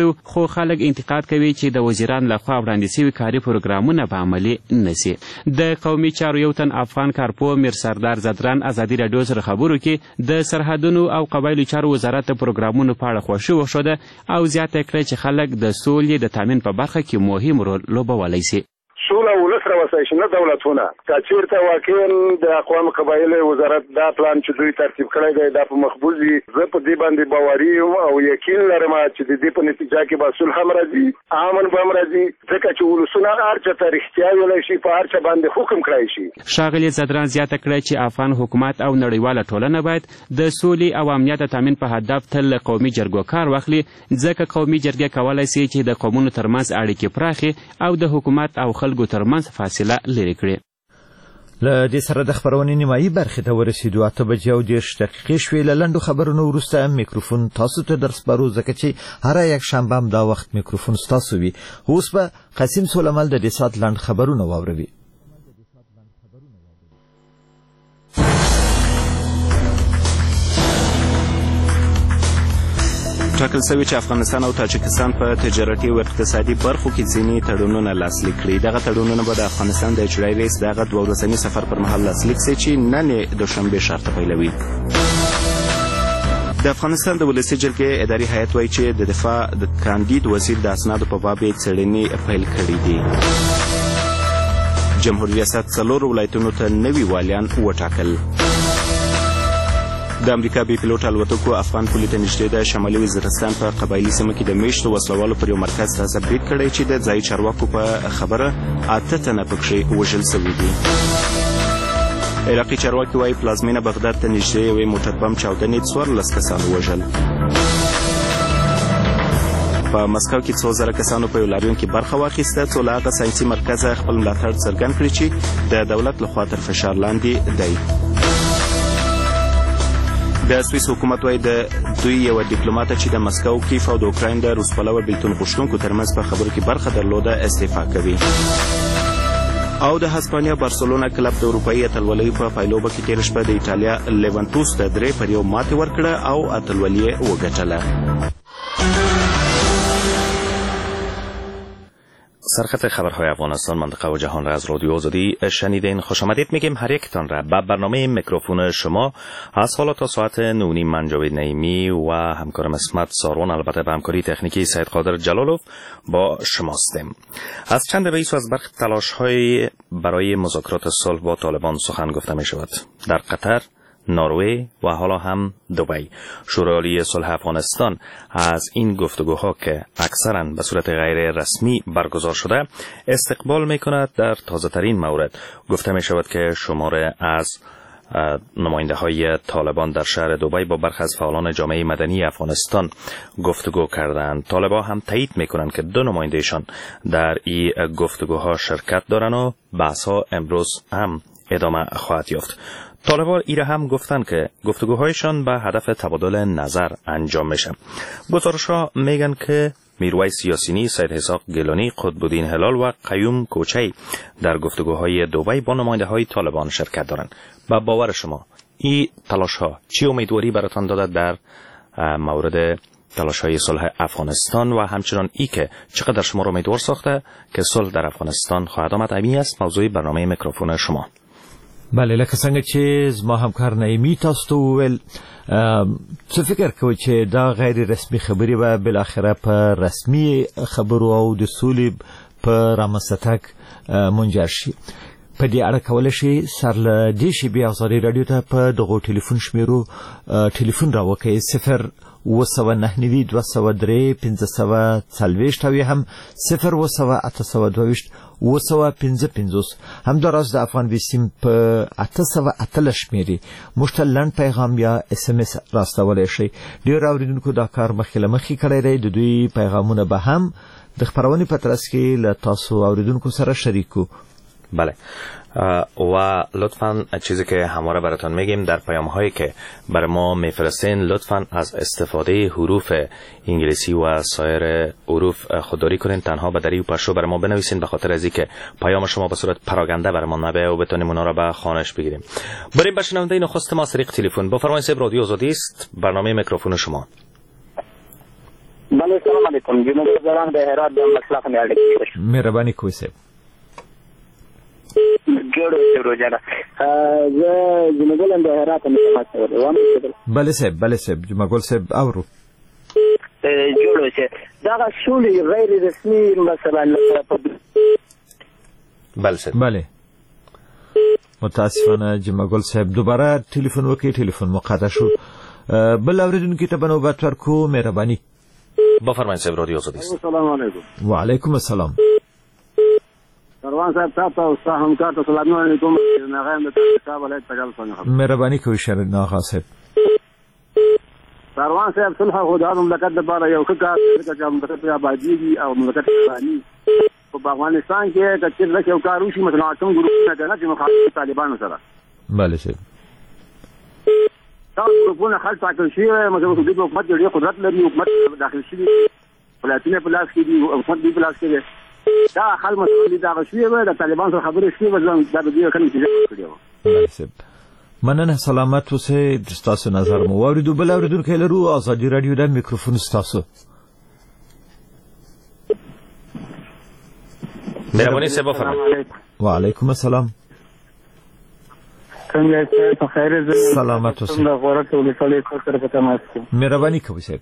شوی خو خلک انتقاد کوي چې د وزیرانو لخوا وړاندې شوي کاري پروګرامونه په عملي نشي. د قومي چارو یو تن افغان کارپوه میر سردار زدران ازادي راډیو سره خبرو کې د سرحدونو او قبایلو چارو وزارت د پروګرامونو په اړه خوښي وښوده او زیاته کړه چې خلک د سولې د تامین په برخه کې مهم رول لوبولی شي. سوله ولس راوستای شي نه دولتونه. که چېرته واقعا د اقوام قبایلو وزارت دا پلان چې دوی ترتیب کړی دی دا په مخبوز وي، زه په دې باندې باوري یم او یقین لرم چې د دې په نتیجه کې به صلح هم راځي، امن به هم راځي، ځکه چې ولسونه هر چا ته رښتیا ویلی شي، په هر چا باندې حکم کړی شي. ښاغلي زدران زیاته کړه چې افغان حکومت او نړیواله ټولنه باید د سولې او امنیت د تامین په هدف تل له قومي جرګو کار واخلي، ځکه قومي جرګې کولی شي چې د قومونو ترمنځ اړیکې پراخي او د حکومت او خلکو ترمنځ فاصله لرې کړي. له دې سره د خبرونې نیمایي برخې ته ورسېدو. 8:30 شوې. له لنډو خبرونو وروسته میکروفون تاسو ته درسپارو، ځکه چې هر یک شنبه هم دا وخت میکروفون ستاسو وي. اوس به قاسم سلیمال د دې ساعت لنډ خبرونه واوروي. ټاکل شوی چې افغانستان او تاجکستان په تجارتي او اقتصادي برخو کې ځینې تړونونه لاسلیک کړي. دغه تړونونه به د افغانستان د اجرایي رئیس دغه 2 ورځني سفر پر مهال لاسلیک شي چې نن یې دوشنبه ښار ته پیلوي. د افغانستان د ولسي جرګې اداري هیئت وایي چې د دفاع د کاندید وزیر د اسنادو په باب یې څېړنې پیل کړي دي. جمهوریت ریاست 4 ولایتونو ته نوي والیان وټاکل. د امریکا بي پیلوټ الوتکو افغان پولې ته نږدې د شمالي وزیرستان په قبایلي سیمه کې د میشتو وسلوالو پر یو مرکز تازه برید کړی چې د ځایي چارواکو په خبره 8 تنه پکښې وژل شوي دي. عراقي چارواکي وایي پلازمینه بغداد ته نږدې یوې موټر بم چاودنې 14 کسان وژل. په مسکو کې 2000 کسانو په یو لاریون کې برخه واخیسته څو له هغه ساینسي مرکزه خپل ملاتړ څرګند کړي چې د دولت لخوا تر فشار لاندې دی. د سویس حکومت وایي د دوی یو ډیپلوماټ چې د مسکو کیف او د اوکراین د روسپلوه بیلتون غوښتونکو ترمنځ په خبرو کې برخه درلوده استعفا کوي. او د هسپانیا بارسلونا کلب د اروپایي اتلولیو په پایلوبه کې تېره شپه د ایټالیا لیونتوس ته 3-1 ماتې ورکړه او اتلولي یې وګټله. سرخط خبرهای افغانستان منطقه و جهان را از رادیو آزادی شنیدین. خوش آمدید میگیم هر یکتان را به برنامه میکروفون شما از حالا تا ساعت 9 من جاوید نعیمی و همکارم اسمت ساروان، البته به همکاری تکنیکی سید قادر جلالوف با شماستیم. از چند رئیس و از برخی تلاش‌های برای مذاکرات صلح با طالبان سخن گفته می شود. در قطر، نروژ و حالا هم دبی. شورای عالی صلح افغانستان از این گفتگوها که اکثرا به صورت غیر رسمی برگزار شده استقبال میکند. در تازه ترین مورد گفته می شود که شماره از نماینده های طالبان در شهر دبی با برخی از فعالان جامعه مدنی افغانستان گفتگو کردند. طالبان هم تایید میکنند که 2 نمایندهشان در این گفتگوها شرکت دارند و بحث‌ها امروز هم ادامه خواهد یافت. طالبان ایره هم گفتن که گفتگوهایشان به هدف تبادل نظر انجام میشه. گزارش‌ها میگن که میرویس یاسینی، سید حساق گیلانی، قطب‌الدین هلال و قیوم کوچی در گفتگوهای دبی با نماینده‌های طالبان شرکت دارند. با باور شما این تلاش‌ها چی امیدواری براتان داده در مورد تلاش‌های صلح افغانستان و همچنان ای که چقدر شما را امیدوار ساخته که صلح در افغانستان خواهد آمد؟ این است موضوع برنامه میکروفون شما. بله، لکه څنګه چې زما همکار نعیمي تاسو ته وویل، څه فکر کوئ چې دا غیر رسمي خبرې به بالاخره په رسمي خبرو او د سولې په رامنځته تګ منجر شي؟ په دې اړه کولی شي سر له دې شیبې ازادي راډیو ته په دغو ټلیفون شمیرو ټلیفون راوکړئ 0-992-203-1540 او هم 0-822-255. همداراز د افغان ویسیم په 808 شمیرې موږ ته لنډ پیغام یا SMS راستولی شئ. ډېر اوریدونکو دا کار مخکې له مخکې کړی دی. د دوی پیغامونه به هم د خپرونې په ترڅ کې له تاسو اوریدونکو سره شریکو. بله، و لطفاً چیزی که همواره براتون میگیم در پیام هایی که برای ما میفرستین لطفاً از استفاده حروف انگلیسی و سایر حروف خودداری کنین. تنها به دری و پشتو برای ما بنویسین، به خاطر از اینکه پیام شما به صورت پراگنده برای ما نبه و بتونیم اونا را به خوانش بگیریم. بریم به شنونده نخست ما از طریق تلفن. با فرمایش رادیو آزادی است، برنامه میکروفون شما. بله السلام علیکم جنوب وزیران د هرات د مسلخ نه اړیکې مهرباني کوئ صاحب جوړو روزانه زه جنوب ولن د هرات نه ماته بله صاحب جمعه ګل صاحب اورو جوړو چې دا شولې غیر رسمي مثلا بله صاحب بله متاسفانه جمعه ګل صاحب دوباره ټلیفون وکړئ ټلیفون مقطع شو بل اوریدونکو ته بنوبت ورکو مهرباني بفرمایئ صاحب رادیو آزادی است. السلام علیکم. و علیکم السلام. سروان صاحب تاسو او تاسو همکار ته سلام علیکم. نغام د تاسو ولایت تګل څنګه مهرباني کوئ شر ناغا صاحب. سروان صاحب صلح خو د مملکت لپاره یو ښه کار دی چې مملکت آبادی او مملکت افغاني په افغانستان کې د چې یو کار وشي مثلا کوم ګروپونه کنه چې مخالف طالبانو سره. بله صاحب. دا ګروپونه خلک ټاکل شوي مثلا د حکومت ډېر قدرت لري حکومت داخل شوي ولایتونه په لاس کې دي حکومت په لاس کې دی دا خلک مسؤل دي دا شوي د طالبان سره خبرې شوي ځان دا د دې کله چې کړی و. مننه سلامت اوسئ تاسو نظر مو واوریدو بل اوریدونکو لرو ازادي رادیو د میکروفون تاسو مهرباني صاحب فرمایئ. و علیکم السلام. څنګه یې په خیر زه سلامت اوسئ. څنګه غوړه ټول ټول سره په تماس کې مهرباني کوئ صاحب.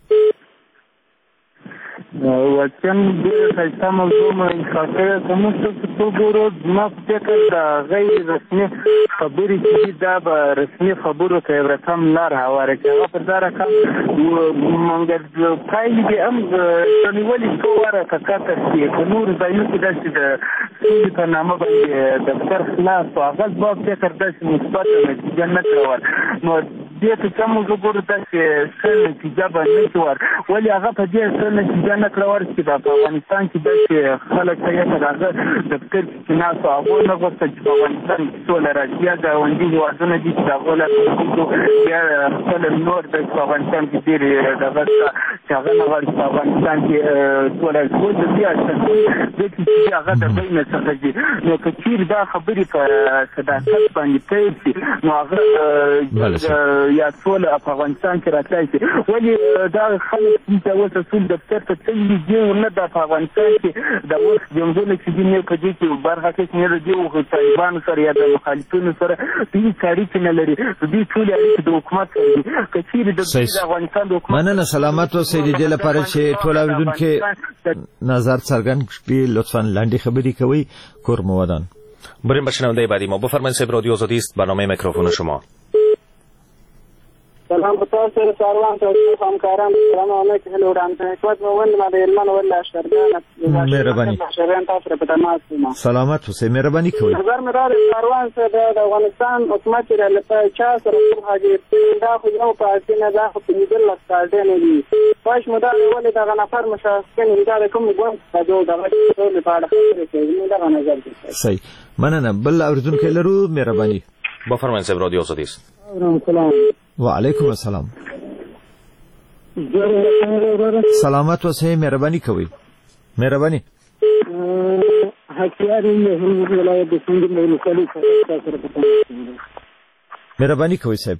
وطن ډېر ښایسته موضوع انتخابه کوم څه ګورو ما فکر دا غیر رسمي خبرې چې دا به رسمي خبرو ته یو رقم لار هواره کوي هغه پر دا رقم مونږ پایلې دې هم نیولې کواره کاکاته چې په نور ځایونو کې داسې د سولې په نامه باندې دفتر خلاص او هغه به فکر داسې مثبت نتیجه نه کول نو دې ته کوم وګورو چې څه نتیجه به نه شور ولې هغه په دې څه نتیجه نه کړور چې په افغانستان کې داسې خلک ته هغه دفتر کې ناسو هغه نه غوښتل چې په افغانستان کې سوله راشي دا غونډې هیوادونه دي چې هغه له بیا خپل نور د افغانستان کې ډېرې دغه چې هغه نه غواړي په افغانستان کې سوله ټول د دې اساسي دي چې هغه د بین څخه دي نو که چیرې دا خبرې په صداقت باندې پیل شي نو هغه یا سوله په افغانستان کې راتلای شي ولې دا خلک چې اوس اصول دفتر ته تللی دي نه د افغانستان کې د اوس جنګونه چې دي نه په دې کې برخه کې نه دي او طالبانو سره یا د مخالفینو سره دې اړیکې نه لري دې ټول اړیکې د حکومت سره دي که چیرې د افغانستان د حکومت مننه سلامت اوسئ د دې لپاره چې ټول اوریدونکو نظر څرګند کړي لطفا لاندې خبرې کوي کور مو ودان. بریم به شنونده بعدی ما. بفرمایید صاحب رادیو آزادی است. برنامه میکروفون شما. سلام په تاسو سره سروان ته همکاران سلام علیکم هلو وران ته کوت مون ما د علمان ولا شردان مهرباني شردان تاسو په تماس ما سلامت اوسئ مهرباني کوئ نظر مې را سروان ته د افغانستان حکومت لري په چا سره حاجی دا خو یو پاتې نه دا خو په دې لښکارډ نه دي پښ مو دا ولې دا نفر مشاسکن دا کوم ګوند دا دغه ټول په اړه خبرې کوي دا نظر دي. صحیح مننه بل اوریدونکو لرو مهرباني. بفرمایئ صاحب رادیو آزادی است. سلام و علیکم السلام. سلامت اوسئ مهرباني کوئ مهرباني. مهرباني کوئ صاحب.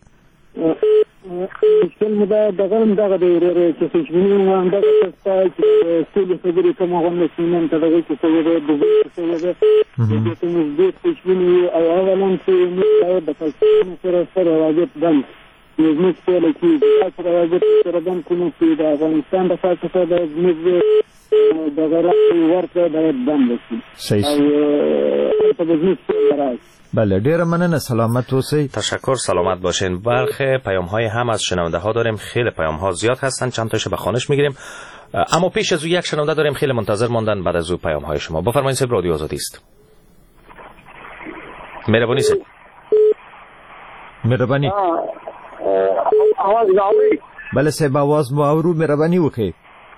مشکل مو دا دغه د ورور چې سجنونو باندې د سولې خبرې کوم غوښنه سیمن ته دغه چې څه وره د دې څه وره د دې مزدور سجنونو او اولن چې موږ د فلسفې سره راځي بند موږ څه لکه دا سره راځي سره بند کوم چې د افغانستان د فلسفه د موږ دغه ورته د بند شي. صحیح. او په دې څه راځي. بله ډیر مننه سلامت اوسئ. تشکر سلامت باشین. برخی پیام های هم از شنونده ها داریم خیلی پیام ها زیاد هستن چند تاشو به خوانش میگیریم اما پیش از او یک شنونده داریم خیلی منتظر ماندن بعد از او پیام های شما. بفرمایید صاحب رادیو آزادی است. مهربانی صاحب. مهربانی. आवाज راوي بله صاحب आवाज مو اورو مهرباني وکړئ.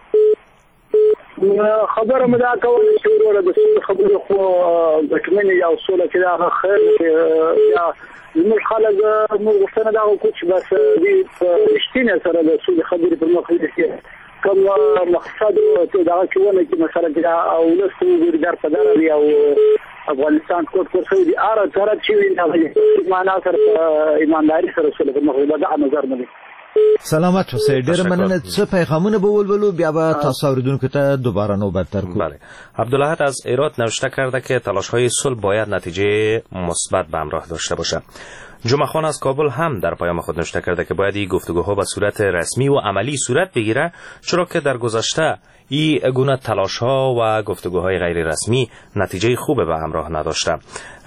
خبره مې دا کوله چې وروره د خبرو خو ګټمنې یا اصوله چې دا خیر یا موږ خلک موږ غوښتنه دا وکړو چې بس دې رښتینې سره د خبرې پر مخ کې کوم مقصد دا چې ونه چې مثلا دا اولس ګردار په دار دی او افغانستان کوټ کوټ دی اره تر چې دا معنا سره ایمانداري سره سره په مخ دا نظر مې سلامت اوسئ. ډېر مننه. څه پیغامونه به ولولو بیا به تاسو اوریدونکو ته دوباره نوبت درکو. بله. عبدالله از ایراد نوشته کرده که تلاش‌های صلح باید نتیجه مثبت به همراه داشته باشد. جمعه خان از کابل هم در پیام خود نوشته کرده که باید این گفتگوها به صورت رسمی و عملی صورت بگیره، چرا که در گذشته این گونه تلاش‌ها و گفتگوهای غیر رسمی نتیجه خوب به همراه نداشته.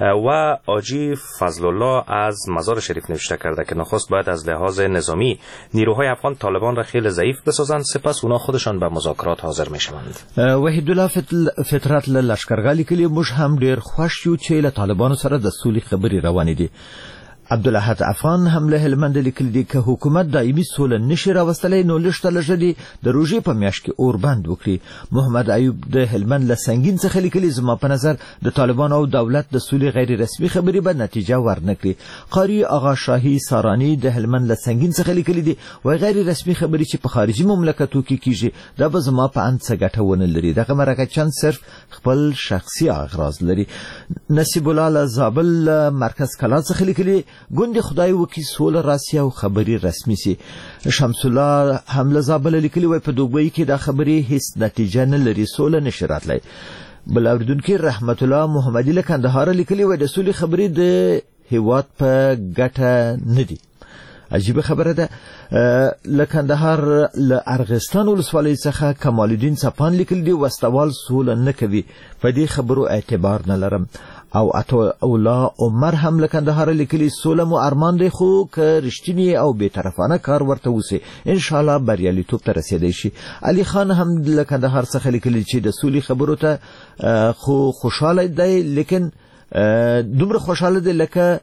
و آجی فضل الله از مزار شریف نوشته کرده که نخست باید از لحاظ نظامی نیروهای افغان طالبان را خیلی ضعیف بسازند، سپس اونا خودشان به مذاکرات حاضر میشوند. وحید الله فطرت له لشکرګاه لیکلي موږ هم ډیر خوښ یو چې له طالبانو سره د سولې خبرې روانې دي. عبدالله افغان هم له هلمند لیکلي دي که حکومت دایمي سوله نشي راوستلی نو لږ لږه دي د روژې په میاشت کې اور بند وکړي. محمد ایوب د هلمند له سنگین څخه لیکلي زما په نظر د طالبان او دولت د سولې غیر رسمي خبرې به نتیجه ورنکړي. قاری آغا شاهي سارانی د هلمند له سنگین څخه لیکلي دي وای غیر رسمي خبرې چې په خارجي مملکتو کې کیږي دا به زما په اند څه ګټه ونه لري. دغه مرکه چند صرف خپل شخصي اغراض لري. نصیب الله له زابل مرکز کلا څخه لیکلي ګوندې خدای وکړي سوله راسي او خبرې رسمي سي. شمس الله هم له زابل لیکلي وای په دوبۍ کې دا خبرې هیڅ نتیجه نه لري، سوله نشي راتلی. بل اوریدونکي رحمت الله محمدي له کندهار لیکلي وای د سولې خبرې د هیواد په ګټه نه دي. عجیبه خبره ده. له کندهار له ارغستان ولسوالۍ څخه کمال الدین صفان لیکلي دي وسوال سوله نه کوي، په دې خبرو اعتبار نه لرم. او عطا الله عمر هم له کندهار لیکلي سوله مو ارمان دی خو که رښتینی او بی‌طرفانه کار ورته وسی ان شاء الله بریالیتوب ته رسیدای شي. علي خان هم له کندهار څخه لیکلي چې د سولې خبرو ته خو خوشاله دی، لیکن دومره خوشاله دی لکه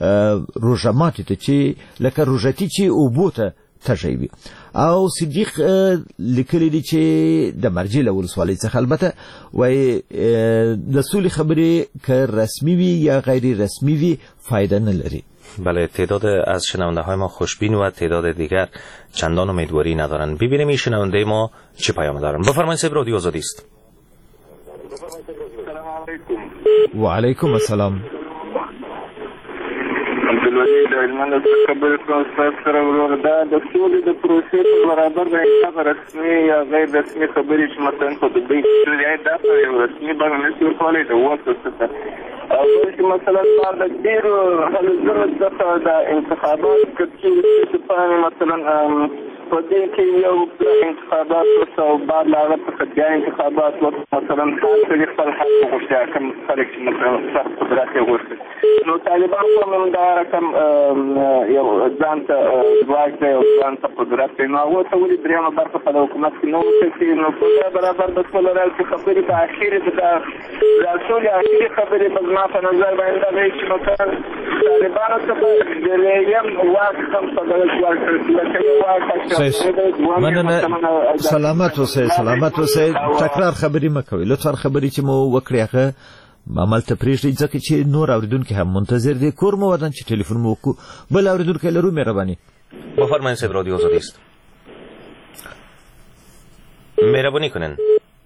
روژماتي ته چې لکه روژتي چې اوبو ته تږی وي. او صدیق لیکلی دی چې د مرجې له ولسوالۍ څخه البته وای د سولې خبرې که رسمي وي یا غیر رسمي وي فایده نه لري. بله، تعداد از شنونده های ما خوشبین و تعداد دیگر چندان امیدواری ندارن. ببینیم این شنونده ما چه پیام دارن. بفرمایید صاحب، رادیو آزادی است. و علیکم السلام. عبدالولي د هلمند څخه خبرې کوم ستاسو سره ورور. دا د سولې د پروسې په برابر د هغه رسمي یا غیر رسمي خبرې چې مثلا په دوبۍ کې شوې دا په یو رسمي بڼه نشي ورکولی د واک څخه. او چې مثلا د ډېرو حلزونو څخه د انتخابات چې مثلا په دې کې یو انتخابات او بعد له هغه څخه بیا انتخابات مثلا خلک خپل حق وغوښتي، کوم خلک چې مثلا سخت قدرت یې غوښتي، نو طالبان هم دا رقم یو ځان ته ځواک دی او ځان ته قدرت دی، نو هغه ته ولې درېیمه برخه په حکومت کې نه وکړي. نو په برابر د ټول راځي خبرې په اخر د ټول اخري خبرې په ما په نظر باندې دا دی چې مثلا طالبانو څخه د یم واک هم په دغه ځواک سره مننه. سلامت اوسئ. سلامت اوسئ. تکرار خبرې مکوئ لطفا. خبرې چې مو وکړې هغه عمل ته پرېږدئ ځکه چې نور اوریدونکي هم منتظر دي. کور مو ودان چې ټلیفون مو وکړو. بل اوریدونکی لرو مهرباني. بفرمایید صاحب، رادیو آزادی است. مهربانی کنن.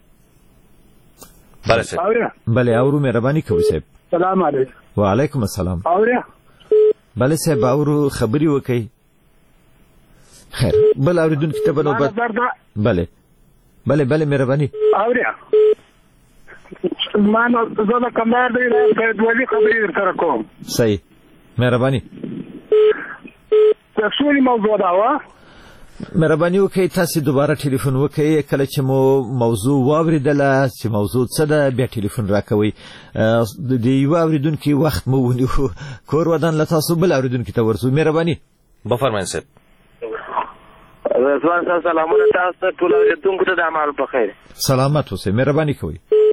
بله صاحب. بله اورو مهربانی کوئ صاحب. سلام علیکم. و علیکم السلام. اوریا. بله صاحب اورو خبرې وکړئ. خیر بل اوریدونکي ته بنوبت. بله بله بله مهرباني. اوریا ما نو زه د کندهار د ولي خبرې سره کوم. صحیح مهرباني. د سولې موضوع دا و. مهرباني وکړئ تاسو دوباره ټلیفون وکړئ کله چې مو موضوع واوریدله چې موضوع څه ده بیا ټلیفون راکوئ. د یو اوریدونکي وخت مو ونیو. کور ودان له تاسو بل اوریدونکي ته ورسو. مهرباني. بفرمایئ صاحب. رضوان صاحب سلامونه تاسو ټول اوریدونکو ته د اعمال په خیر. سلامت اوسئ. مهرباني کوئ.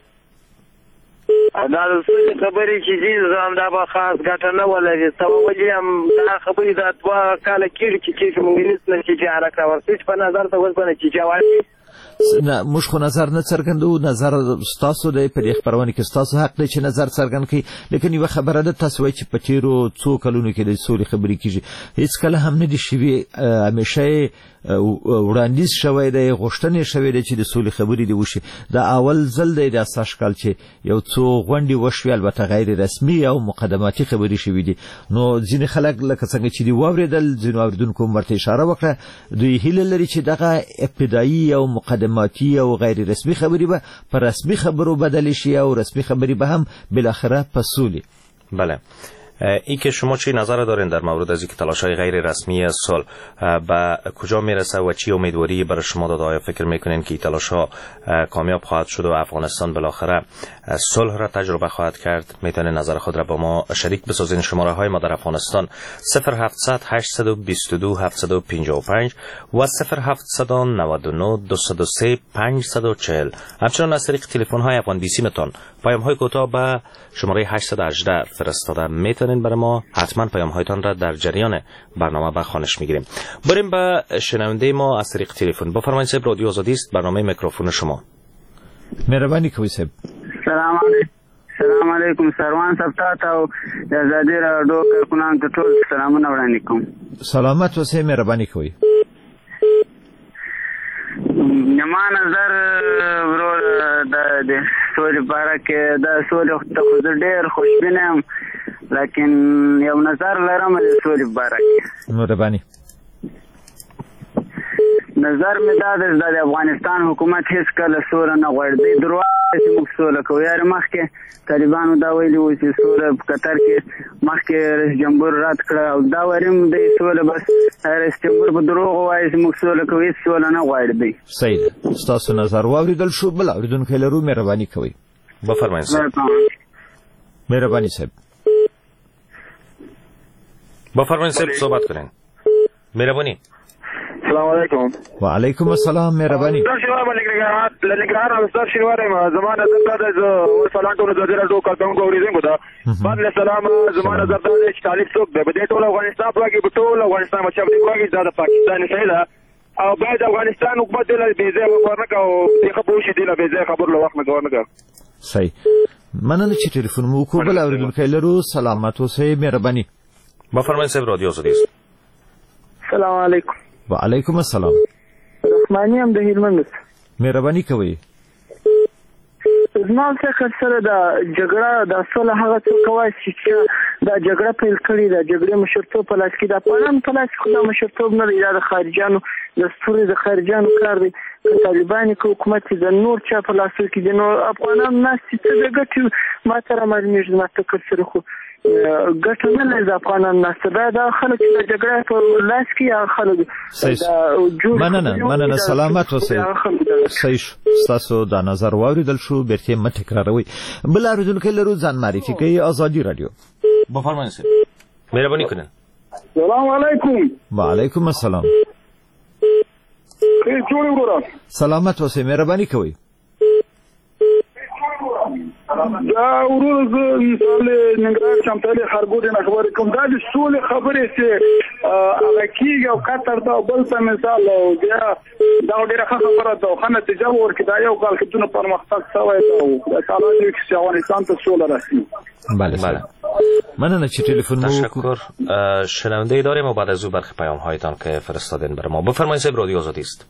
دا د سولې خبرې چې دي زه دا به خاص ګټه نه ولري. ولې هم دا خبرې دا 2 کاله کېږي چې موږ هېڅ نتیجه راکړه ورسېږي په نظر ته اوس به نتیجه ورکړي. موږ خو نظر نه څرګندو، نظر ستاسو دی په دې خبرونه کې، ستاسو حق دی چې نظر څرګند کړئ. لیکن یو خبره ده، تاسو وایي چې په تیرو څو کلونو کې د سولې خبرې کیږي، هیڅ کله هم نه دي شوي. همیشه وړاندیز شوی دی، غوښتنې شوی دی چې د سولې خبرې دي وشي. دا اول ځل دی د اساس کال چې یو څو غونډې وشوي، البته غیر رسمي او مقدماتي خبرې شوي دي. نو ځینې خلک لکه څنګه چې دی واوریدل، ځینو اوریدونکو مرته اشاره وکړه، دوی هیله لري چې دغه ابتدایي او مقدماتي او غیر رسمي خبرې به په رسمي خبرو بدل شي او رسمي خبرې به هم بالاخره په سولې. بله، ای که شما چی نظر دارین در مورد از اینکه تلاش‌های غیر رسمی صلح به کجا میرسه و چی امیدواری برای شما داده؟ آیا فکر میکنین که این تلاش‌ها کامیاب خواهد شد و افغانستان بالاخره صلح را تجربه خواهد کرد؟ میتونین نظر خود را با ما شریک بسازین. شماره های ما در افغانستان 0700 822 755 و 0799 203 540. همچنان از طریق تلفن های افغان بی سی متون پیام های کوتاه به شماره 818 فرستاده میتونین برای ما. حتما پیام هایتان را در جریان برنامه به خوانش میگیریم. بریم به شنونده ما از طریق تلفن. بفرمایید صاحب، رادیو آزادی است، برنامه میکروفون شما. مهربانی کوي صاحب. سلام علیکم سروان صاحب، تاسو او د آزادی رادیو کارکونان ته ټول سلامونه وړاندې کوم. سلامت اوسئ، مهرباني کوئ. نما نظر ورور د سولې باره کې د سولې ته ډېر خوشبینه یم، لیکن یو نظر لرم د سولې باره کې. مهرباني. نظر مې دا دی چې د افغانستان حکومت هیڅ کله سوله نه غواړي. دوی درواغ چې موږ سوله کوو. یار مخکې طالبانو دا ویلي وو چې سوله په قطر کې مخکې رئیس جمهور رد کړه، او دا واریم د سوله بس رئیس جمهور په دروغ وایي چې موږ سوله کوو، هیڅ سوله نه غواړي دوی. صحیح ده، ستاسو نظر واوریدل شو. بل اوریدونکی لرو، مهرباني کوئ. بفرمایئ صاحب. مهرباني صاحب. بفرمایئ صاحب، صحبت کنین. مهرباني. السلام علیکم. و علیکم السلام، مهرباني. لنګرهار استاد شینوار زمانه زړه د وسلانټو د وزیر ټو کارکونکو اوریدونکو دا باندې سلام. زمانه زړه د طالب څوک به د ټول افغانستان پلاګي په ټول افغانستان مچا په کوګي د پاکستان سره او باید افغانستان حکومت د بیزه ورنکو د خبرو شي د بیزه خبر له وخت نه ورنکو. صحیح. مننه چې ټلیفون مو کو. بل اوریدونکو لرو، سلامت اوسئ، مهرباني. بفرمایئ صاحب، رادیو آزادی است. السلام علیکم. و علیکم السلام. رحمانی هم د هلمند. مهرباني کوئ. زما فکر سره د جګړه د صلح هغه څه کوي چې دا جګړه پیل کړې ده، جګړې مشرتوب په لاس کې ده. افغانان په لاس کې دا مشرتوب نه دی، دا د خارجيانو د ستوري د خارجيانو کار دی. طالبان کې حکومت د نور چا په لاس کې دي، نو افغانان ناس چې د ګټو ما تر معلومیږي ما فکر سره خو ګټه نه لري. افغانان ناس دا خلک چې جګړه په لاس کې یا خلک مننه سلامت اوسئ. صحیح، تاسو دا نظر واوریدل شو، بیرته مت تکراروي. بل اوریدونکو لرو، ځان معرفي کوي. آزادی رادیو. بفرمایئ صاحب، مهرباني کنه. سلام علیکم. و علیکم السلام. سلامت اوسئ، مهرباني کوئ. دا ورور زه مثال ننګرهار چمتالي خرګوډ نه خبرې کوم. دا د سولې خبرې چې هغه کېږي او قطر ته بل څه مثال بیا دا ډېره ښه خبره ده او ښه نتیجه به ورکړي. دا یو کال کې دونه پرمختګ شوی ده او تعالی دې وکړي چې افغانستان ته سوله راسي. بله. مننه چې تلفن مو. تشکر. شنونده داریم و بعد از او برخی پیام هایتان که فرستادین برای ما. بفرمایید صاحب، رادیو آزادی است.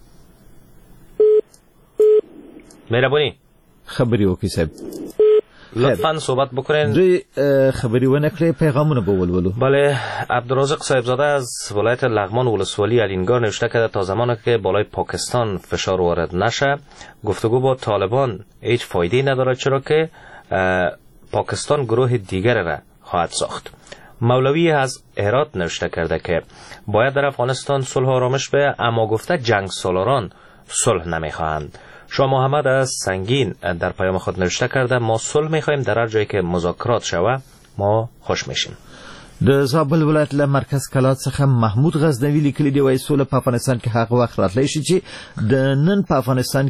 مهربانی خبری وکړئ صاحب. لطفاً صحبت بکنین. دوی خبری ونه کړئ، پیغامونه به ولولو. بله، عبدالرازق صاحبزاده از ولایت لغمان ولسوالی الینگار نوشته کرده تا زمانی که بالای پاکستان فشار وارد نشه گفتگو با طالبان هیچ فایده‌ای ندارد، چرا که پاکستان گروه دیگر را خواهد ساخت. مولوی از هرات نوشته کرده که باید در افغانستان صلح و آرامش به، اما گفته جنگ سالاران صلح نمیخواهند. شاه محمد از سنگین در پیام خود نوشته کرده ما صلح میخواهیم، در هر جایی که مذاکرات شوه ما خوش میشیم. د زابل ولایت له مرکز کلات څخه محمود غزنوی لیکلی دی وایي سوله په افغانستان کې هغه وخت راتلی شي چې د نن په افغانستان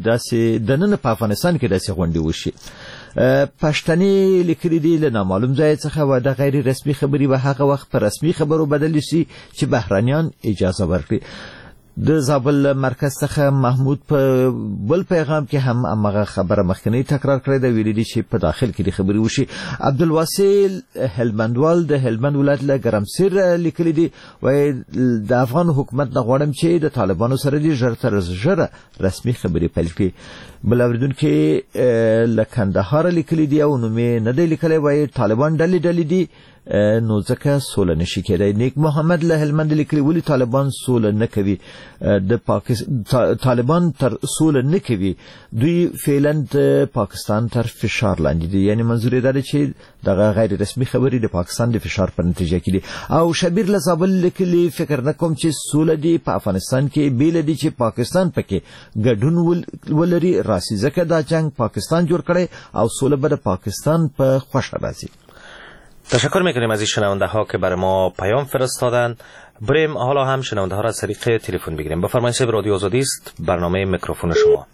کې داسې غونډې وشي. پښتني لیکلي دی له نامعلوم ځای څخه و د غیر رسمي خبري به هغه وخت په رسمي خبرو بدل شي چې بهرانيان اجازه ورکړي. د زابل مرکز څخه محمود په بل پیغام کې هم هغه خبره مخکنی تکرار کړې ده، ویلي دي چې په داخل کې د خبري وشي. عبدالواسل هلمندوال د هلمند ولایت له ګرمسیر لیکلي دي، وایي د افغان حکومت نه غواړم چې د طالبانو سره دي ژر تر ژره رسمي خبري پیل کړي. بل اوریدونکي له کندهار لیکلي دي او نوم یې نه دی لیکلی، وایي طالبان ډلې دي نو ځکه سوله نشي کېدای. نیک محمد له هلمند لیکلي ولې طالبان سوله نه کوي، د طالبان تر سوله نه کوي، دوی فعلا د پاکستان تر فشار لاندې دي. یعنی منظور یې دا دی چې دغه غیر رسمي خبرې د پاکستان د فشار په نتیجه کې دي. او شبیر له زابل لیکلي فکر نه کوم چې سوله دی په افغانستان کې بیل دي چې پاکستان پکې ګډون ولري راسي، ځکه دا جنگ پاکستان جوړ کړي او سوله به د پاکستان په خوښه راځي. تشکر میکنیم از این شنونده ها که برای ما پیام فرستادن. بریم حالا هم شنونده ها را از طریق تلفن بگیریم. بفرمایید صاحب، رادیو آزادی است، برنامه میکروفون شما.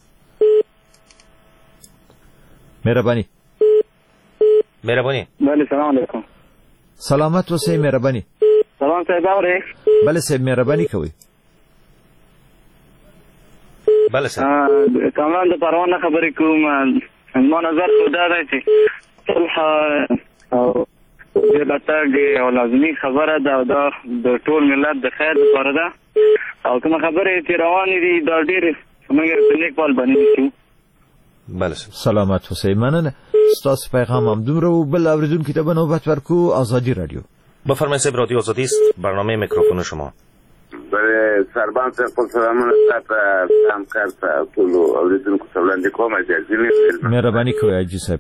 مهربانی. بله سلام علیکم. سلامت اوسئ. مهربانی. سلام صاحب اورئ؟ بله صاحب مهربانی کوئ. بله صاحب. کامران د پروانه خبرې کوم. ما نظر خدا دی چې صلح او دغه او لازمي خبره ده د ټول ملت د خیر لپاره ده، او کوم خبره چې روانې دي دا ډېر موږ په نیک پال باندې شو. بله سلامت اوسئ. مننه. ستاسو پیغام هم دومره و. بل اوریدونکو ته به نوبت ورکو. آزادی رادیو. بفرمایید صاحب، رادیو آزادی است، برنامه میکروفون شما. برای سربان صاحب خپل سلامونه تاسو همکار ټول اوریدونکو ته وړاندې کوم. مهرباني کوئ حاجي صاحب.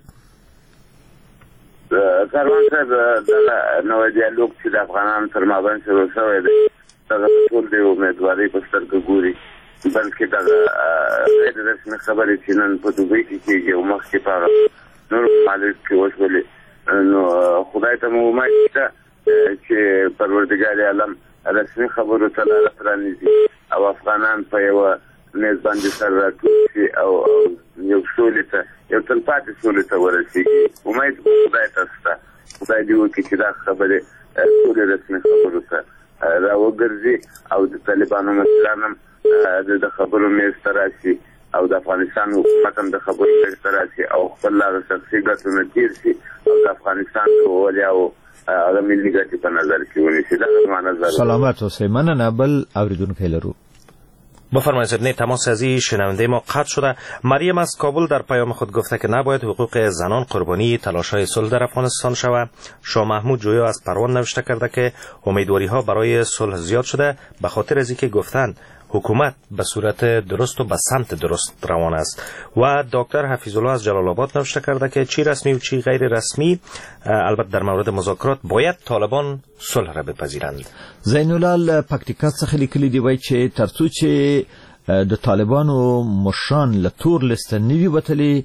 سربان صاحب دغه نوی ډیالوګ چې د افغانانو تر مابین شروع شوی دی، دغه ټول د امیدوارۍ په سترګه ګوري، بلکې دغه غیر رسمي خبرې چې نن په دوبۍ کې کېږي او مخکې په نورو ممالکو کې وشولې، نو خدای ته مو امید شته چې پروردګار عالم رسمي خبرو ته لاره پرانیزي او افغانان په یوه میز باندې سر راټول شي او یو سولې ته، یو تلپاتې سولې ته ورسېږي. امید خدای ته شته، خدای دې وکړي چې دا خبرې ټولې رسمي خبرو ته راوګرځي او د طالبانو مشران هم د خبرو میز ته راشي او د افغانستان حکومت هم د خبرو میز ته راشي او خپل هغه شخصي ګټونه تېر شي او د افغانستان د ولیاو هغه ملي ګټې په نظر کې ونیسي. دا زما نظر. سلامت اوسئ. مننه. بل اوریدونکی لرو. بفرمایید صاحب. نه تماس از این شنونده ما قطع شده. مریم از کابل در پیام خود گفته که نباید حقوق زنان قربانی تلاش‌های صلح در افغانستان شود. شاه محمود جویا از پروان نوشته کرده که امیدواری‌ها برای صلح زیاد شده به خاطر از اینکه گفتن حکومت به صورت درست و به سمت درست روان است. و دکتر حفیظالله از جلال آباد نوشته کرده که چی رسمی و چی غیر رسمی، البته در مورد مذاکرات باید طالبان صلح را بپذیرند. زین الله پکتیکا څخه لیکلي دی، وایي چې ترڅو چې د طالبانو مشران له تور لسته نوي وتلي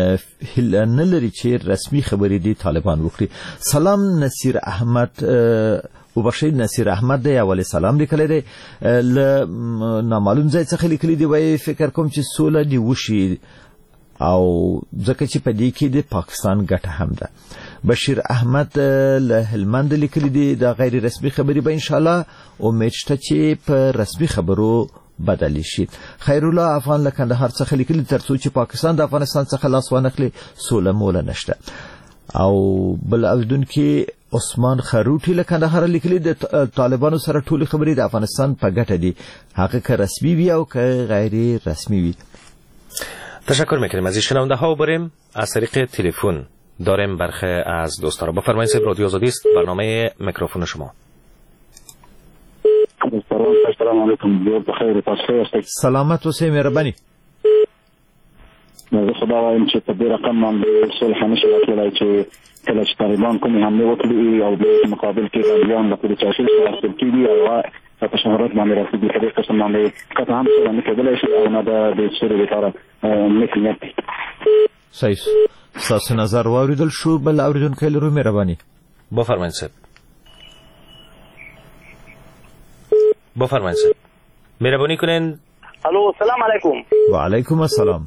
نه لري چې رسمي خبرې دي طالبان وکړي. سلام نصیر احمد وبخښئ نصیر احمد دی، اول سلام لیکلی دی، له نامعلوم ځای څخه لیکلی دی، وایي فکر کوم چې سوله دې وشي او ځکه چې په دې کې د پاکستان ګټه هم ده. بشیر احمد له هلمند لیکلی دی، د غیر رسمي خبرې به انشاءالله امید شته چې په رسمي خبرو بدلی شي. خیرالله افغان له کندهار څخه لیکلی ترڅو چې پاکستان د افغانستان څخه لاس وانخلي سوله موله نشته. او بل اوریدونکي عثمان خروټي له کندهار لیکلي د طالبانو سره ټول خبرې د افغانستان په ګټه دي، هغه که رسمي وي او که غیر رسمي وي. تشکر میکنیم از این شنونده ها. بریم از طریق تلفن داریم برخی از دوستان. بفرمایید صاحب، رادیو آزادی است، برنامه میکروفون شما. سلام علیکم. جوړ په خیر تاسو ښه. سلامت اوسئ. مهرباني. زه خدا وایم چې په دې رقم باندې صلح نشي راتللی چې کله چې طالبان کومې حملې وکړي او په مقابل کې غازیان له پولیس چاشل سره حاصل کېږي او په شهرت باندې رسېږي، په دې قسم باندې قطعا هم سره نه کېدلی شي او نه د سولې لپاره نیت نیت. صحیح. ستاسو نظر واورېدل شو. بل اورېدونکی لرو. مهرباني. بفرمایید صاحب. بفرمایید صاحب. مهربانی کنین. الو سلام علیکم. و علیکم السلام.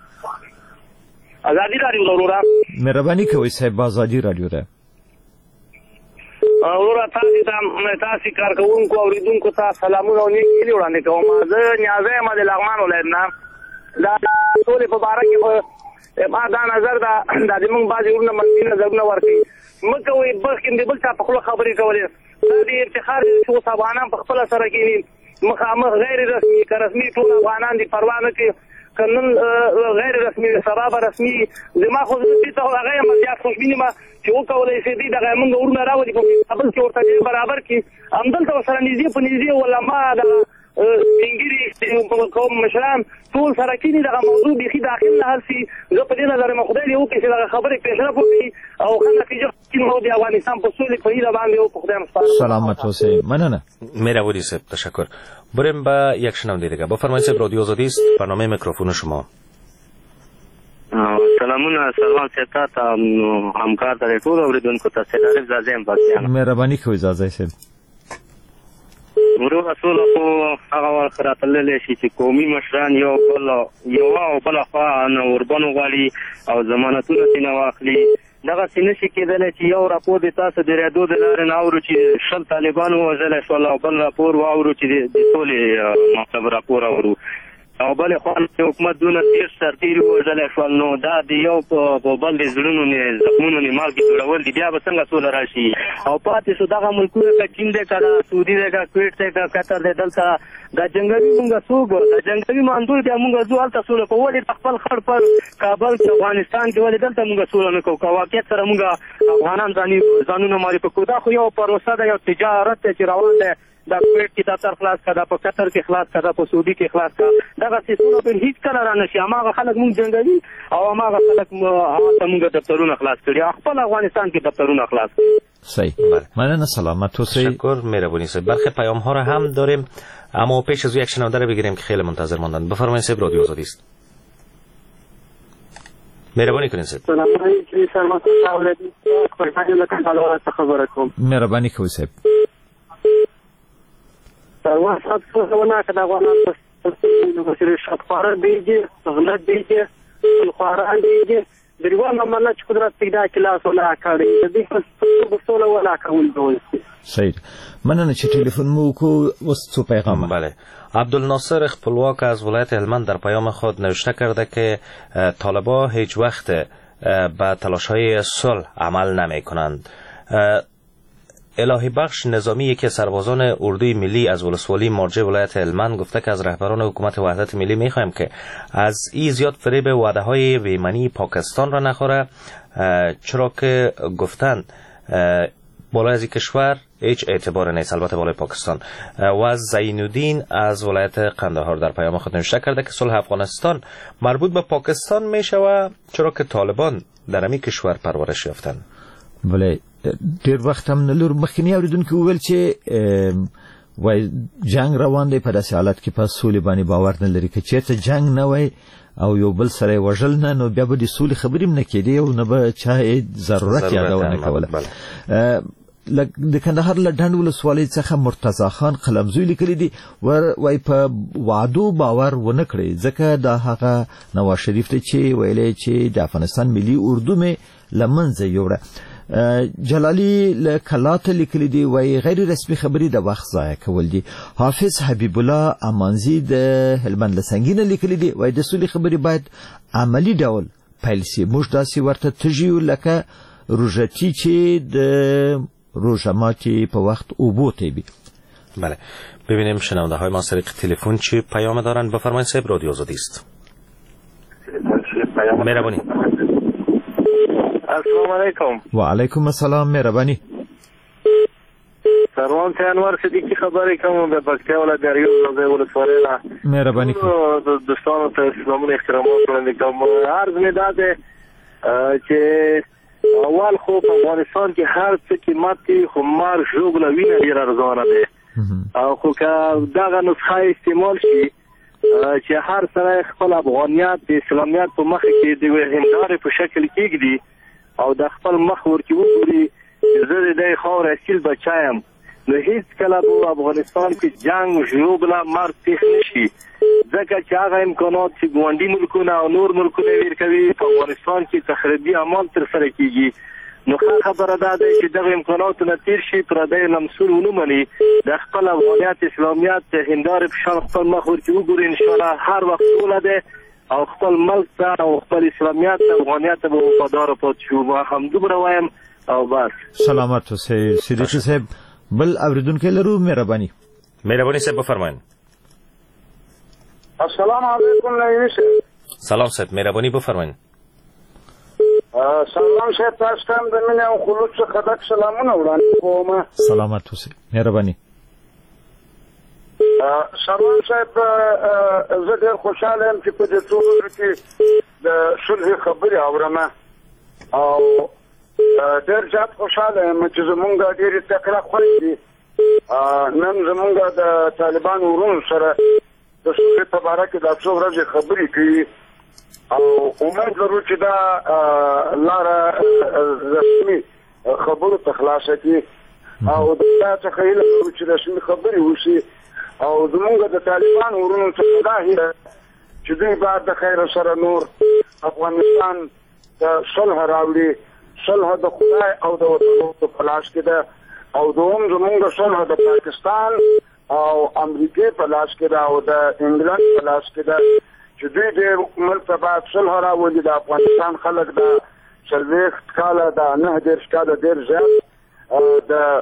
آزادی رادیو ضرورت. مهرباني کوئ صاحب، آزادی رادیو ده. ورته تاسو کارکونکو اوریدونکو ته سلامونه او نیک هیلې وړاندې کوم. زه نیازی یم د لغمان ولایت نه. دا ټولې په باره کې خو ما دا نظر ده دا د موږ بعضې ورونه منفي نظرونه ورکوي. مه کوئ مخکې د بل چا په خوله خبرې کولې. دا د افتخار دی چې اوس افغانان په خپله سره کښېني مخامخ غیر رسمي که رسمي ټول افغانان دي پروا نه کوي که نن غیر رسمي سبا به رسمي زما خو زه دې ته هغه یم زیات خوشبین یم چې وکولی شي دوی دغه موږ ورونه راولي په کابل کې ورته ډېر برابر کړي همدلته ورسره نږدې په نږدې علما دغه سپین قوم مشران ټول سره کېني دغه موضوع بیخي داخل نه حل شي. زه په دې نظر یم خدای دې وکړي چې دغه خبرې پیشرفت وکړي او ښه نتیجه نو د افغانستان په سولې په هیله باندې او په خدای مسپارم. سلامت اوسئ. مننه. مهربانی صاحب تشکر. بریم به یک شنونده دیگه. بفرمایید صاحب رادیو آزادی است. برنامه میکروفون شما. سلامونه سلام چتا ته همکار ته ټول اوریدونکو ته سلام زازم پاکستان. مهرباني کوئ زازای صاحب. ورو رسول خو هغه وخت راتللی شي چې قومي مشران یو او بله خوا نه وربنو غواړي او ضمانتونه ترېنه واخلي. دغسې نشي کېدلی چې یو راپور د تاسو د ریډیو د لارې نه اورو چې 20 طالبان ووژلی شول او بل راپور واورو چې د سولې مطلب راپور اورو او بلې خوا حکومت دونه 30 سرتېري ووژلی شول. نو دا د یو په بل د زړونو نه زخمونو نه مالګې جوړول دي بیا به څنګه سوله راشي. او پاتې شو دغه ملکونه که چین دی که سعودي دی که کویټ دی که قطر دی دلته دا جنګوي مونږ څوک دا جنګوي ماندوی بیا مونږ ځو هلته سوله کوو. ولې په خپل خړ پر کابل کې افغانستان کې ولې دلته مونږ سوله نه کوو که واقعیت سره مونږ افغانان ځانونه معرفي کوو. دا خو یو پروسه ده یو تجارت دی چې روان دی. دا کویټ کې دفتر خلاص کړه دا په قطر کې خلاص کړه دا په سعودي کې خلاص کړه دغسې سوله به هېڅ کله را نه شي. هماغه خلک مونږ جنګوي او هماغه خلک هلته مونږ دفترونه خلاص کړي او خپل افغانستان کې دفترونه خلاص کړي. صحیح. مننه سلامت اوسئ. تشکر مهربانی صاحب. برخی پیام ها را هم داریم اما پیش از یک شنونده را بگیریم که خیلی منتظر ماندن. بفرمایید صاحب رادیو آزادی است. مهربانی کنید صاحب. سلام علیکم سلامت اولادی خبر کوم. مهربانی کوئ صاحب. سروان صاحب څه ونه کړه افغانان په شرکت خواره دیږي غلط دیږي خواره دیږي دریوان عمله چې قدرت پیدا کلاس ولا کړی د دې په سوله ولا کول دوی. صحیح. مننه چې ټلیفون مو کو اوس څو پیغام. بله. عبدالناصر خپلواک از ولایت هلمند در پیام خود نوشته کرده که طالبان هیچ وقت به تلاش‌های صلح عمل نمی‌کنند. الهی بخش نظامی یکی سربازان اردوی ملی از ولسوالی مرجع ولایت هلمند گفته که از رهبران حکومت وحدت ملی میخوایم که از این زیاد فریب وعده های بیمنی پاکستان را نخوره، چرا که گفتن بالای از این کشور هیچ اعتبار نیست، البته بالای پاکستان. و زینالدین از ولایت قندهار در پیام خود نوشته کرده که صلح افغانستان مربوط به پاکستان میشود چرا که طالبان در همین کشور پرورش یافتن. بله ډیر وخت هم نلور مخکنی اوریدونکو ویل چې وای جنگ روان دی په داسې حالت کې په سولې باندې باور نه لري که چېرته جنگ نه وای او یو بل سره وژل نه نو بیا به د سولې خبرې هم نه کېدې او نه به چا ضرورت یادونه کوله. د کندهار له ډنډ ولسوالۍ څخه مرتضی خان قلمزوی لیکلی دی وای په وعدو باور ونه کړی ځکه دا هغه نواز شریف ته چې ویلی چې د افغانستان ملي اردو مې له منځه یوړه. جلالی لکلات لیکلی دی وای غیر رسمي خبري د وخت ضایع کول دي. حافظ حبیب الله امانزی د هلمند لسنګینه لیکلی دی وای د سولې خبري باید عملی ډول پیل شي. موږ داسې ورته تجیو لکه روژتی چې د روژه ماتي په وخت اوبو تیبی. بله ببینیم شنونده های ما طریق تلفن چی پیام دارن. بفرمایید صاحب رادیو آزادی است. مهربانی. السلام علیکم. و علیکم السلام. مهربانی. سروان ته انور صدیقی خبرې کوم د پکتیا ولایت دریو ولسوالۍ نه. مهربانی کوم. دوستانو ته سلامونه احترامات وړاندې کوم. عرض مې دا ده چې اول خو په افغانستان کې هر څه قیمت دی خو مار ژوبله وینه ډېره ارزانه دی او خو که دغه نسخه استعمال شي چې هر سړی خپل افغانیت د اسلامیت په مخ کې د هندارې په شکل کېږدي او د خپل مخ ورکې وګوري چې زه د دې خاورې اصیل بچی یم نو هیڅ کله په افغانستان کې جنګ ژوبله مرګ پېښ نه شي ځکه چې هغه امکانات چې ګاونډي ملکونه او نور ملکونه ویر کوي په افغانستان کې تخریبي اعمال ترسره کېږي نو خبره دا ده چې دغه امکاناتو نه تیر شي پردی لمسول ونه مني د خپل افغانیت اسلامیت هندارې په شان خپل مخ ورته وګوري انشاءالله هر وخت سوله ده او خپل ملک ته او خپل اسلامیت ته افغانیت ته به وفادار پاتې شو ما همدومره وایم او بس سلامت اوسئ صدیقي صاحب بل اوریدونکي لرو مهرباني صاحب بفرمایئ. السلام علیکم نایمی صاحب. سلام صاحب مهرباني بفرمایئ. سلام صاحب تاسو ته د مینې او خلوص څخه ډک سلامونه وړاندې کوم. سلامت اوسئ مهرباني. سلام صاحب زه ډېر خوشاله یم چې په دې څو ورځو کې د صلح خبرې اورم او ډېر زیات خوشاله یم چې زمونږ ډېرې تکړه خویندې دي نن زمونږ د طالبانو ورونو سره د صلح په باره کې دا څو ورځې خبرې کوي او امید لرو چې دا لاره رسمي خبرو ته خلاصه کړي او دا څخه هیله لرو چې رسمي خبرې وشي او زمونږ د طالبانو ورونو څخه دا هیله چې دوی باید د خیر سره نور افغانستان د صلح راوړي. صلح د خدای او د وطنونو په لاس کې ده او دوم زمونږ صلح د پاکستان او امریکې په لاس کې ده او د انګلند په لاس کې ده چې دوی د ملک ته باید صلح راولي. د افغانستان خلک د 40 کاله د 9 کاله ډېر زیات د